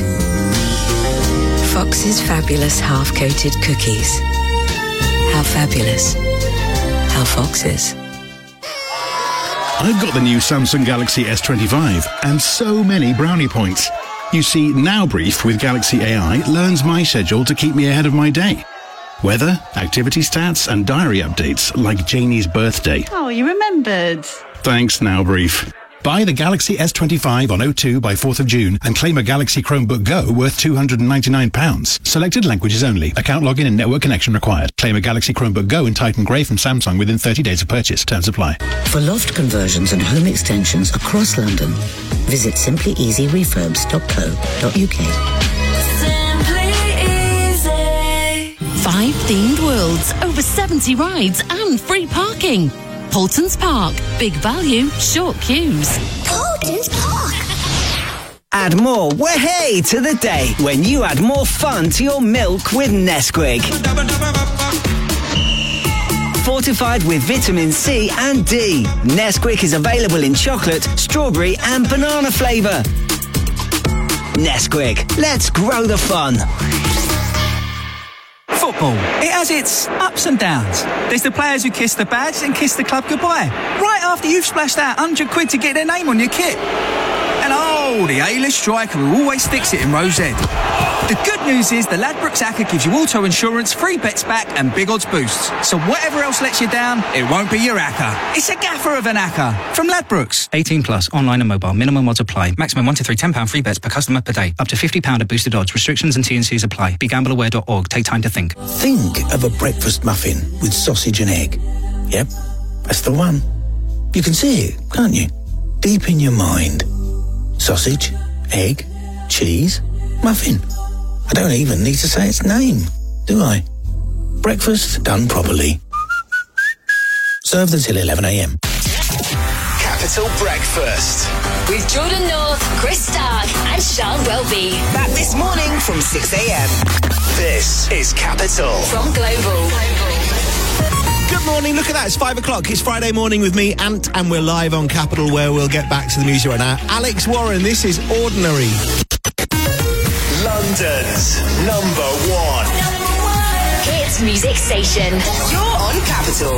Fox's fabulous half-coated cookies. How fabulous. How Fox's. I've got the new Samsung Galaxy S twenty-five and so many brownie points. You see, Now Brief with Galaxy A I learns my schedule to keep me ahead of my day. Weather, activity stats, and diary updates like Janie's birthday. Oh, you remembered. Thanks, Now Brief. Buy the Galaxy S twenty-five on O two by fourth of June and claim a Galaxy Chromebook Go worth two hundred ninety-nine pounds. Selected languages only. Account login and network connection required. Claim a Galaxy Chromebook Go in Titan Grey from Samsung within thirty days of purchase. Terms apply. For loft conversions and home extensions across London, visit simply easy refurbs dot co dot uk. Five themed worlds, over seventy rides and free parking. Paultons Park. Big value, short queues. Paultons Park. Add more way to the day when you add more fun to your milk with Nesquik. fortified with vitamin C and D. Nesquik is available in chocolate, strawberry and banana flavour. Nesquik, let's grow the fun. Football, it has its ups and downs. There's the players who kiss the badge and kiss the club goodbye, right after you've splashed out one hundred quid to get their name on your kit. And oh, the A-list striker who always sticks it in row Z. The good news is the Ladbrokes A C C A gives you auto insurance, free bets back and big odds boosts. So whatever else lets you down, it won't be your A C C A. It's a gaffer of an A C C A from Ladbrokes. eighteen plus, online and mobile. Minimum odds apply. Maximum one to three ten pounds free bets per customer per day. Up to fifty pounds of boosted odds. Restrictions and T and Cs apply. be gamble aware dot org. Take time to think. Think of a breakfast muffin with sausage and egg. Yep, that's the one. You can see it, can't you? Deep in your mind. Sausage, egg, cheese, muffin. I don't even need to say its name, do I? Breakfast done properly. Served until eleven a m. Capital Breakfast With Jordan North, Chris Stark, and Sean Welby. Back this morning from six a m. This is Capital From Global. Good morning, look at that, it's five o'clock. It's Friday morning with me, Ant, and we're live on Capital, where we'll get back to the music right now. Alex Warren, this is Ordinary. London's number one Hits music station. You're on Capital.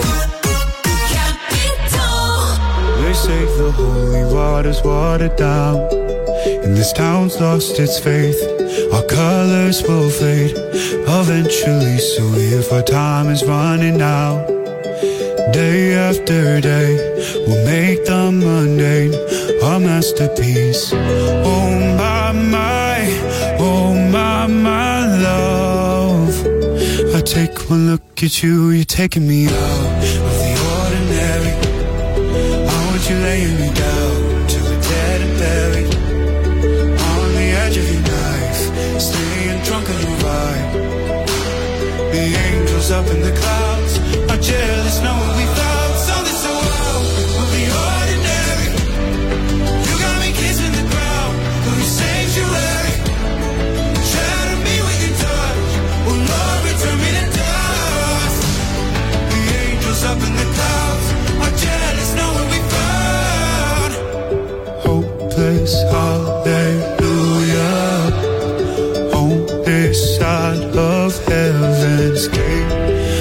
They say the holy water's watered down, and this town's lost its faith. Our colors will fade eventually, so if our time is running out, day after day, we'll make the mundane our masterpiece. Oh my, my, oh my, my love. I take one look at you, you're taking me out of the ordinary. I want you laying me down till we're dead and buried. On the edge of your knife, staying drunk on your vibe. The angels up in the clouds are jealous knowing we found something so wild of the ordinary. You got me kissing the ground of your sanctuary. Shatter me with your touch, oh Lord, return me to dust. The angels up in the clouds are jealous knowing we found hopeless hallelujah on this side of heaven's gate.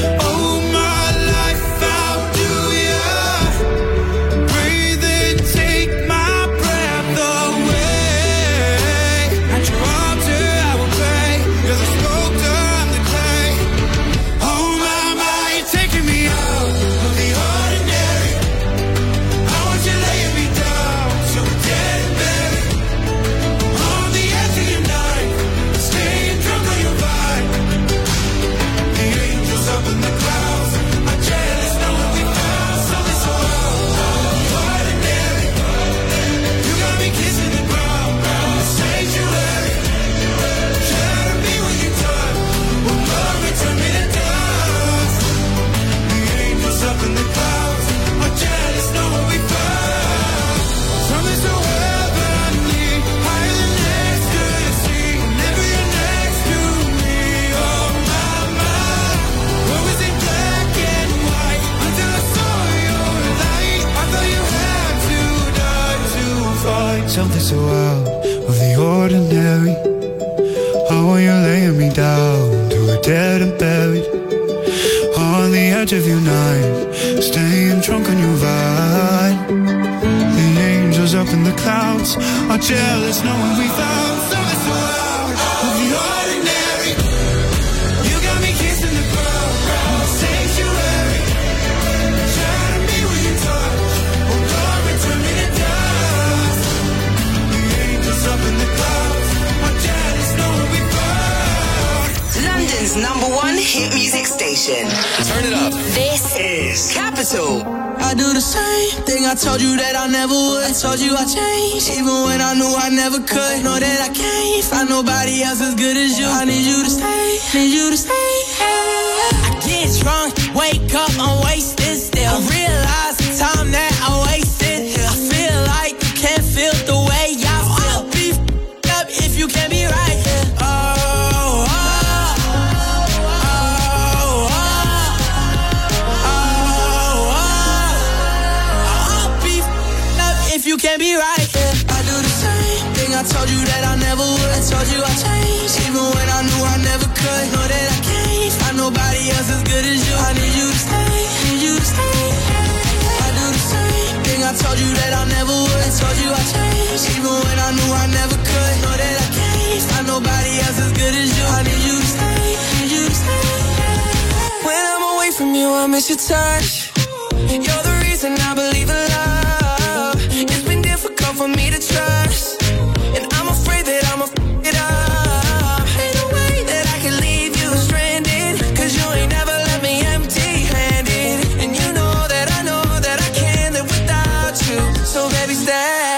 Something so out of the ordinary. How are you laying me down to a dead and buried? On the edge of your night, staying drunk on your vibe. The angels up in the clouds are jealous knowing we found something so out of the ordinary. You got me kissing the ground of the sanctuary. Shatter me with your touch, oh Lord, return me to dust. Up in the clouds, are jealous knowing we found London's number one hit music station. Turn it up. This is Capital. I do the same thing I told you that I never would. I told you I changed, even when I knew I never could. Know that I can't find nobody else as good as you. I need you to stay, need you to stay. I get drunk, wake up, I'm wasted still. I realize the time that I wasted. I feel like you can't feel the way I feel. Be f***ed up if you can't be right here. Oh, oh, oh, oh, oh, oh. yeah. I do the same thing I told you that I never would. I told you I changed, even when I knew I never could. Know that I can't find nobody else as good as you. I need you to stay, need you to stay. I do the same thing I told you that I never would. I told you I changed, even when I knew I never could. Know that I can't find nobody else as good as you. I need you to stay, need you to stay. When I'm away from you, I miss your touch. You're the reason I believe in love. It's been difficult for me to trust, and I'm afraid that I'ma f*** it up. Ain't no way that I can leave you stranded, cause you ain't never left me empty-handed. And you know that I know that I can't live without you. So baby, stay.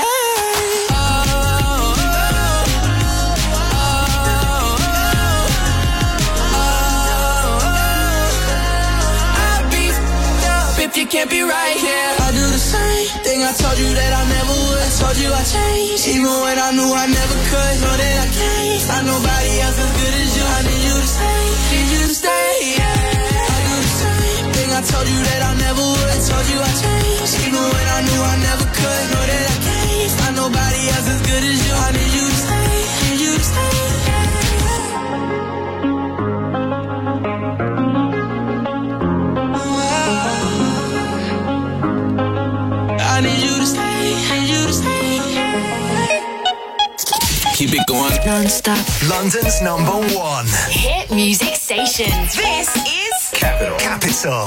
You can't be right here. I do the same thing I told you that I never would. I told you I changed, even when I knew I never could. Know that I can't find nobody else as good as you. I need you to stay, need you to stay, yeah. I do the same thing I told you that I never would. I told you I changed, even when I knew I never could. Know that I can't find nobody else as good as you. I need you to stay, need you to stay, yeah. I need you to stay, need you to stay. Keep it going. Non-stop. London's number one hit music station. This is Capital. Capital.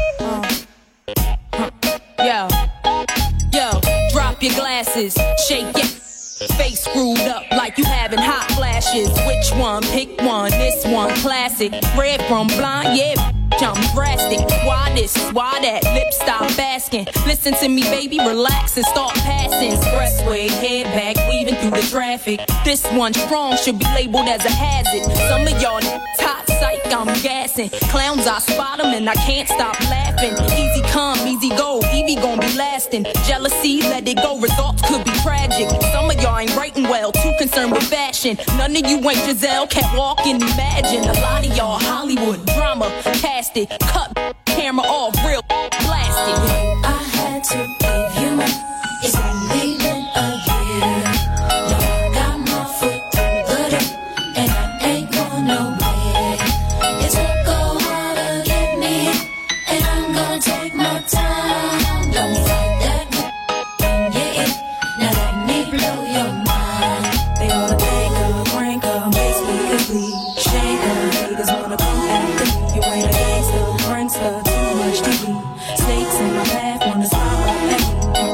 Yo, yo, drop your glasses, shake it. Face screwed up like you having hot flashes. Which one? Pick one. This one classic. Red from blind, yeah. I'm drastic. Why this? Why that? Lip stop asking. Listen to me, baby, relax and start passing. Expressway, head back, weaving through the traffic. This one strong should be labeled as a hazard. Some of y'all hot psych, I'm gassing. Clowns, I spot them and I can't stop laughing. Easy come, easy go, Evie gon' be lasting. Jealousy, let it go, results could be tragic. Some of y'all ain't writing well, too concerned with fashion. None of you ain't Giselle, can't walk and imagine. A lot of y'all Hollywood drama, cast it, cut camera off, real blasted. I had to give you my, it's only been a year. Now I got my foot through the door, and I ain't going nowhere. It took a while to get me, and I'm gonna take my time. Don't fight that when you're it. Now let me blow your mind. They ought to thank her, crank her, makes me complete. Shake her, haters wanna come after me. You ain't a gangster, prankster, too much T V. Snakes in my path, wanna smile at me.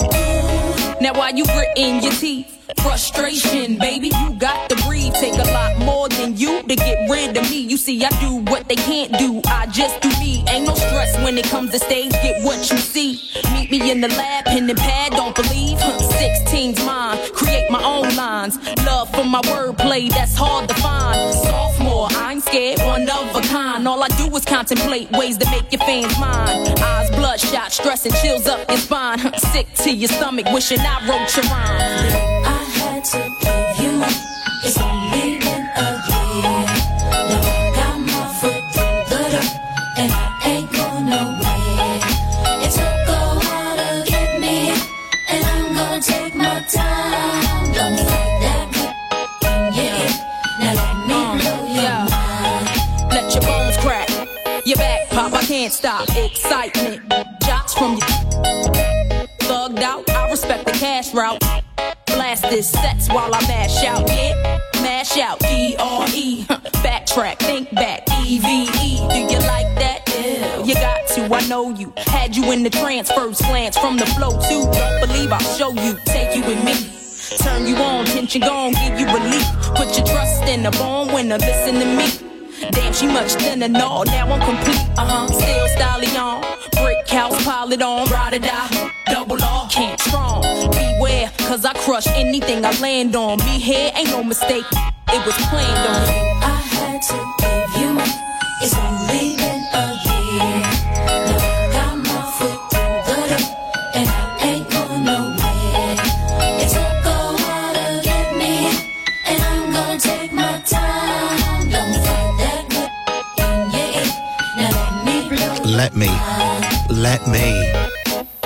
Now while you gritting your teeth, frustration, baby, you got to breathe. Take a lot more than you to get rid of me. You see, I do what they can't do, I just do me. Ain't no stress when it comes to stage, get what you see. Meet me in the lab, pen and pad, don't believe. sixteen's mine, create my own lines. Love for my wordplay, that's hard to find. Sophomore, I ain't scared, one of a kind. All I do is contemplate ways to make your fans mine. Eyes bloodshot, stress and chills up your spine. Sick to your stomach, wishing I wrote your rhyme. I had to give you my, it's only been a year. Now I got my foot through the door, and I ain't going nowhere. It took a while to get me, and I'm gonna take my time. Don't fight that when you're it. Now let me blow your mind. Let your bones crack, your back pop, I can't stop. Excitement, shots from your thugged out, I respect the cash route. Blast this sets while I mash out, yeah, mash out, D R E, backtrack, think back, E V E, do you like that? Yeah, you got to, I know you, had you in the trance, first glance from the flow too, don't believe I'll show you, take you with me, turn you on, tension gone, give you relief, put your trust in the born winner, listen to me. Damn, she much thinner, no, now I'm complete, uh-huh, still stallion, brick house, pile it on, ride or die, double R, can't strong, beware, cause I crush anything I land on, be here, ain't no mistake, it was planned on. I had to give you my, it's only been a year. Now I got my foot through the door, and I ain't going nowhere. It took a while to get me, and I'm gonna take my time. Don't fight that when you're it. Now let me blow Let me, let me blow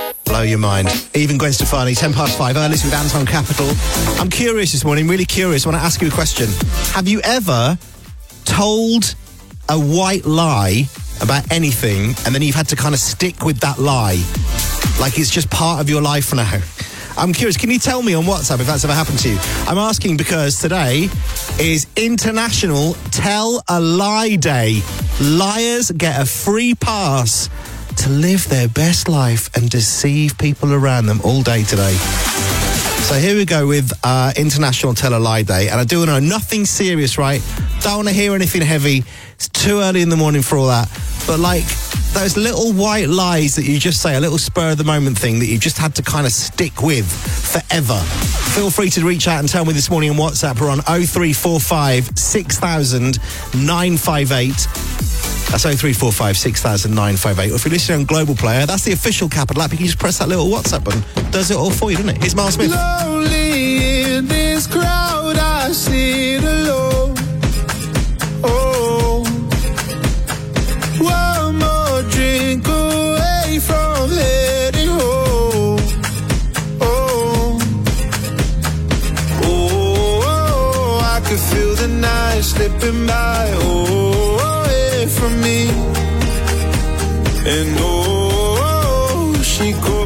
blow your mind. Even Gwen Stefani, ten past five, earliest with Anton Capital. I'm curious this morning, really curious. I want to ask you a question. Have you ever told a white lie about anything and then you've had to kind of stick with that lie? Like it's just part of your life now. I'm curious, can you tell me on WhatsApp if that's ever happened to you? I'm asking because today is International Tell a Lie Day. Liars get a free pass to live their best life and deceive people around them all day today. So here we go with uh, International Tell a Lie Day. And I do know nothing serious, right? Don't want to hear anything heavy. It's too early in the morning for all that. But like those little white lies that you just say, a little spur of the moment thing that you just had to kind of stick with forever. Feel free to reach out and tell me this morning on WhatsApp. We're on oh three four five, six thousand, nine five eight. That's oh three four five, six thousand, nine five eight. Or if you're listening on Global Player, that's the official Capital app. You can just press that little WhatsApp button. Does it all for you, doesn't it? It's Miles Smith. Lonely in this crowd, I sit alone. Oh, one more drink away from heading home. Oh, oh, I can feel the night slipping by. Oh, away from me. And oh, she goes.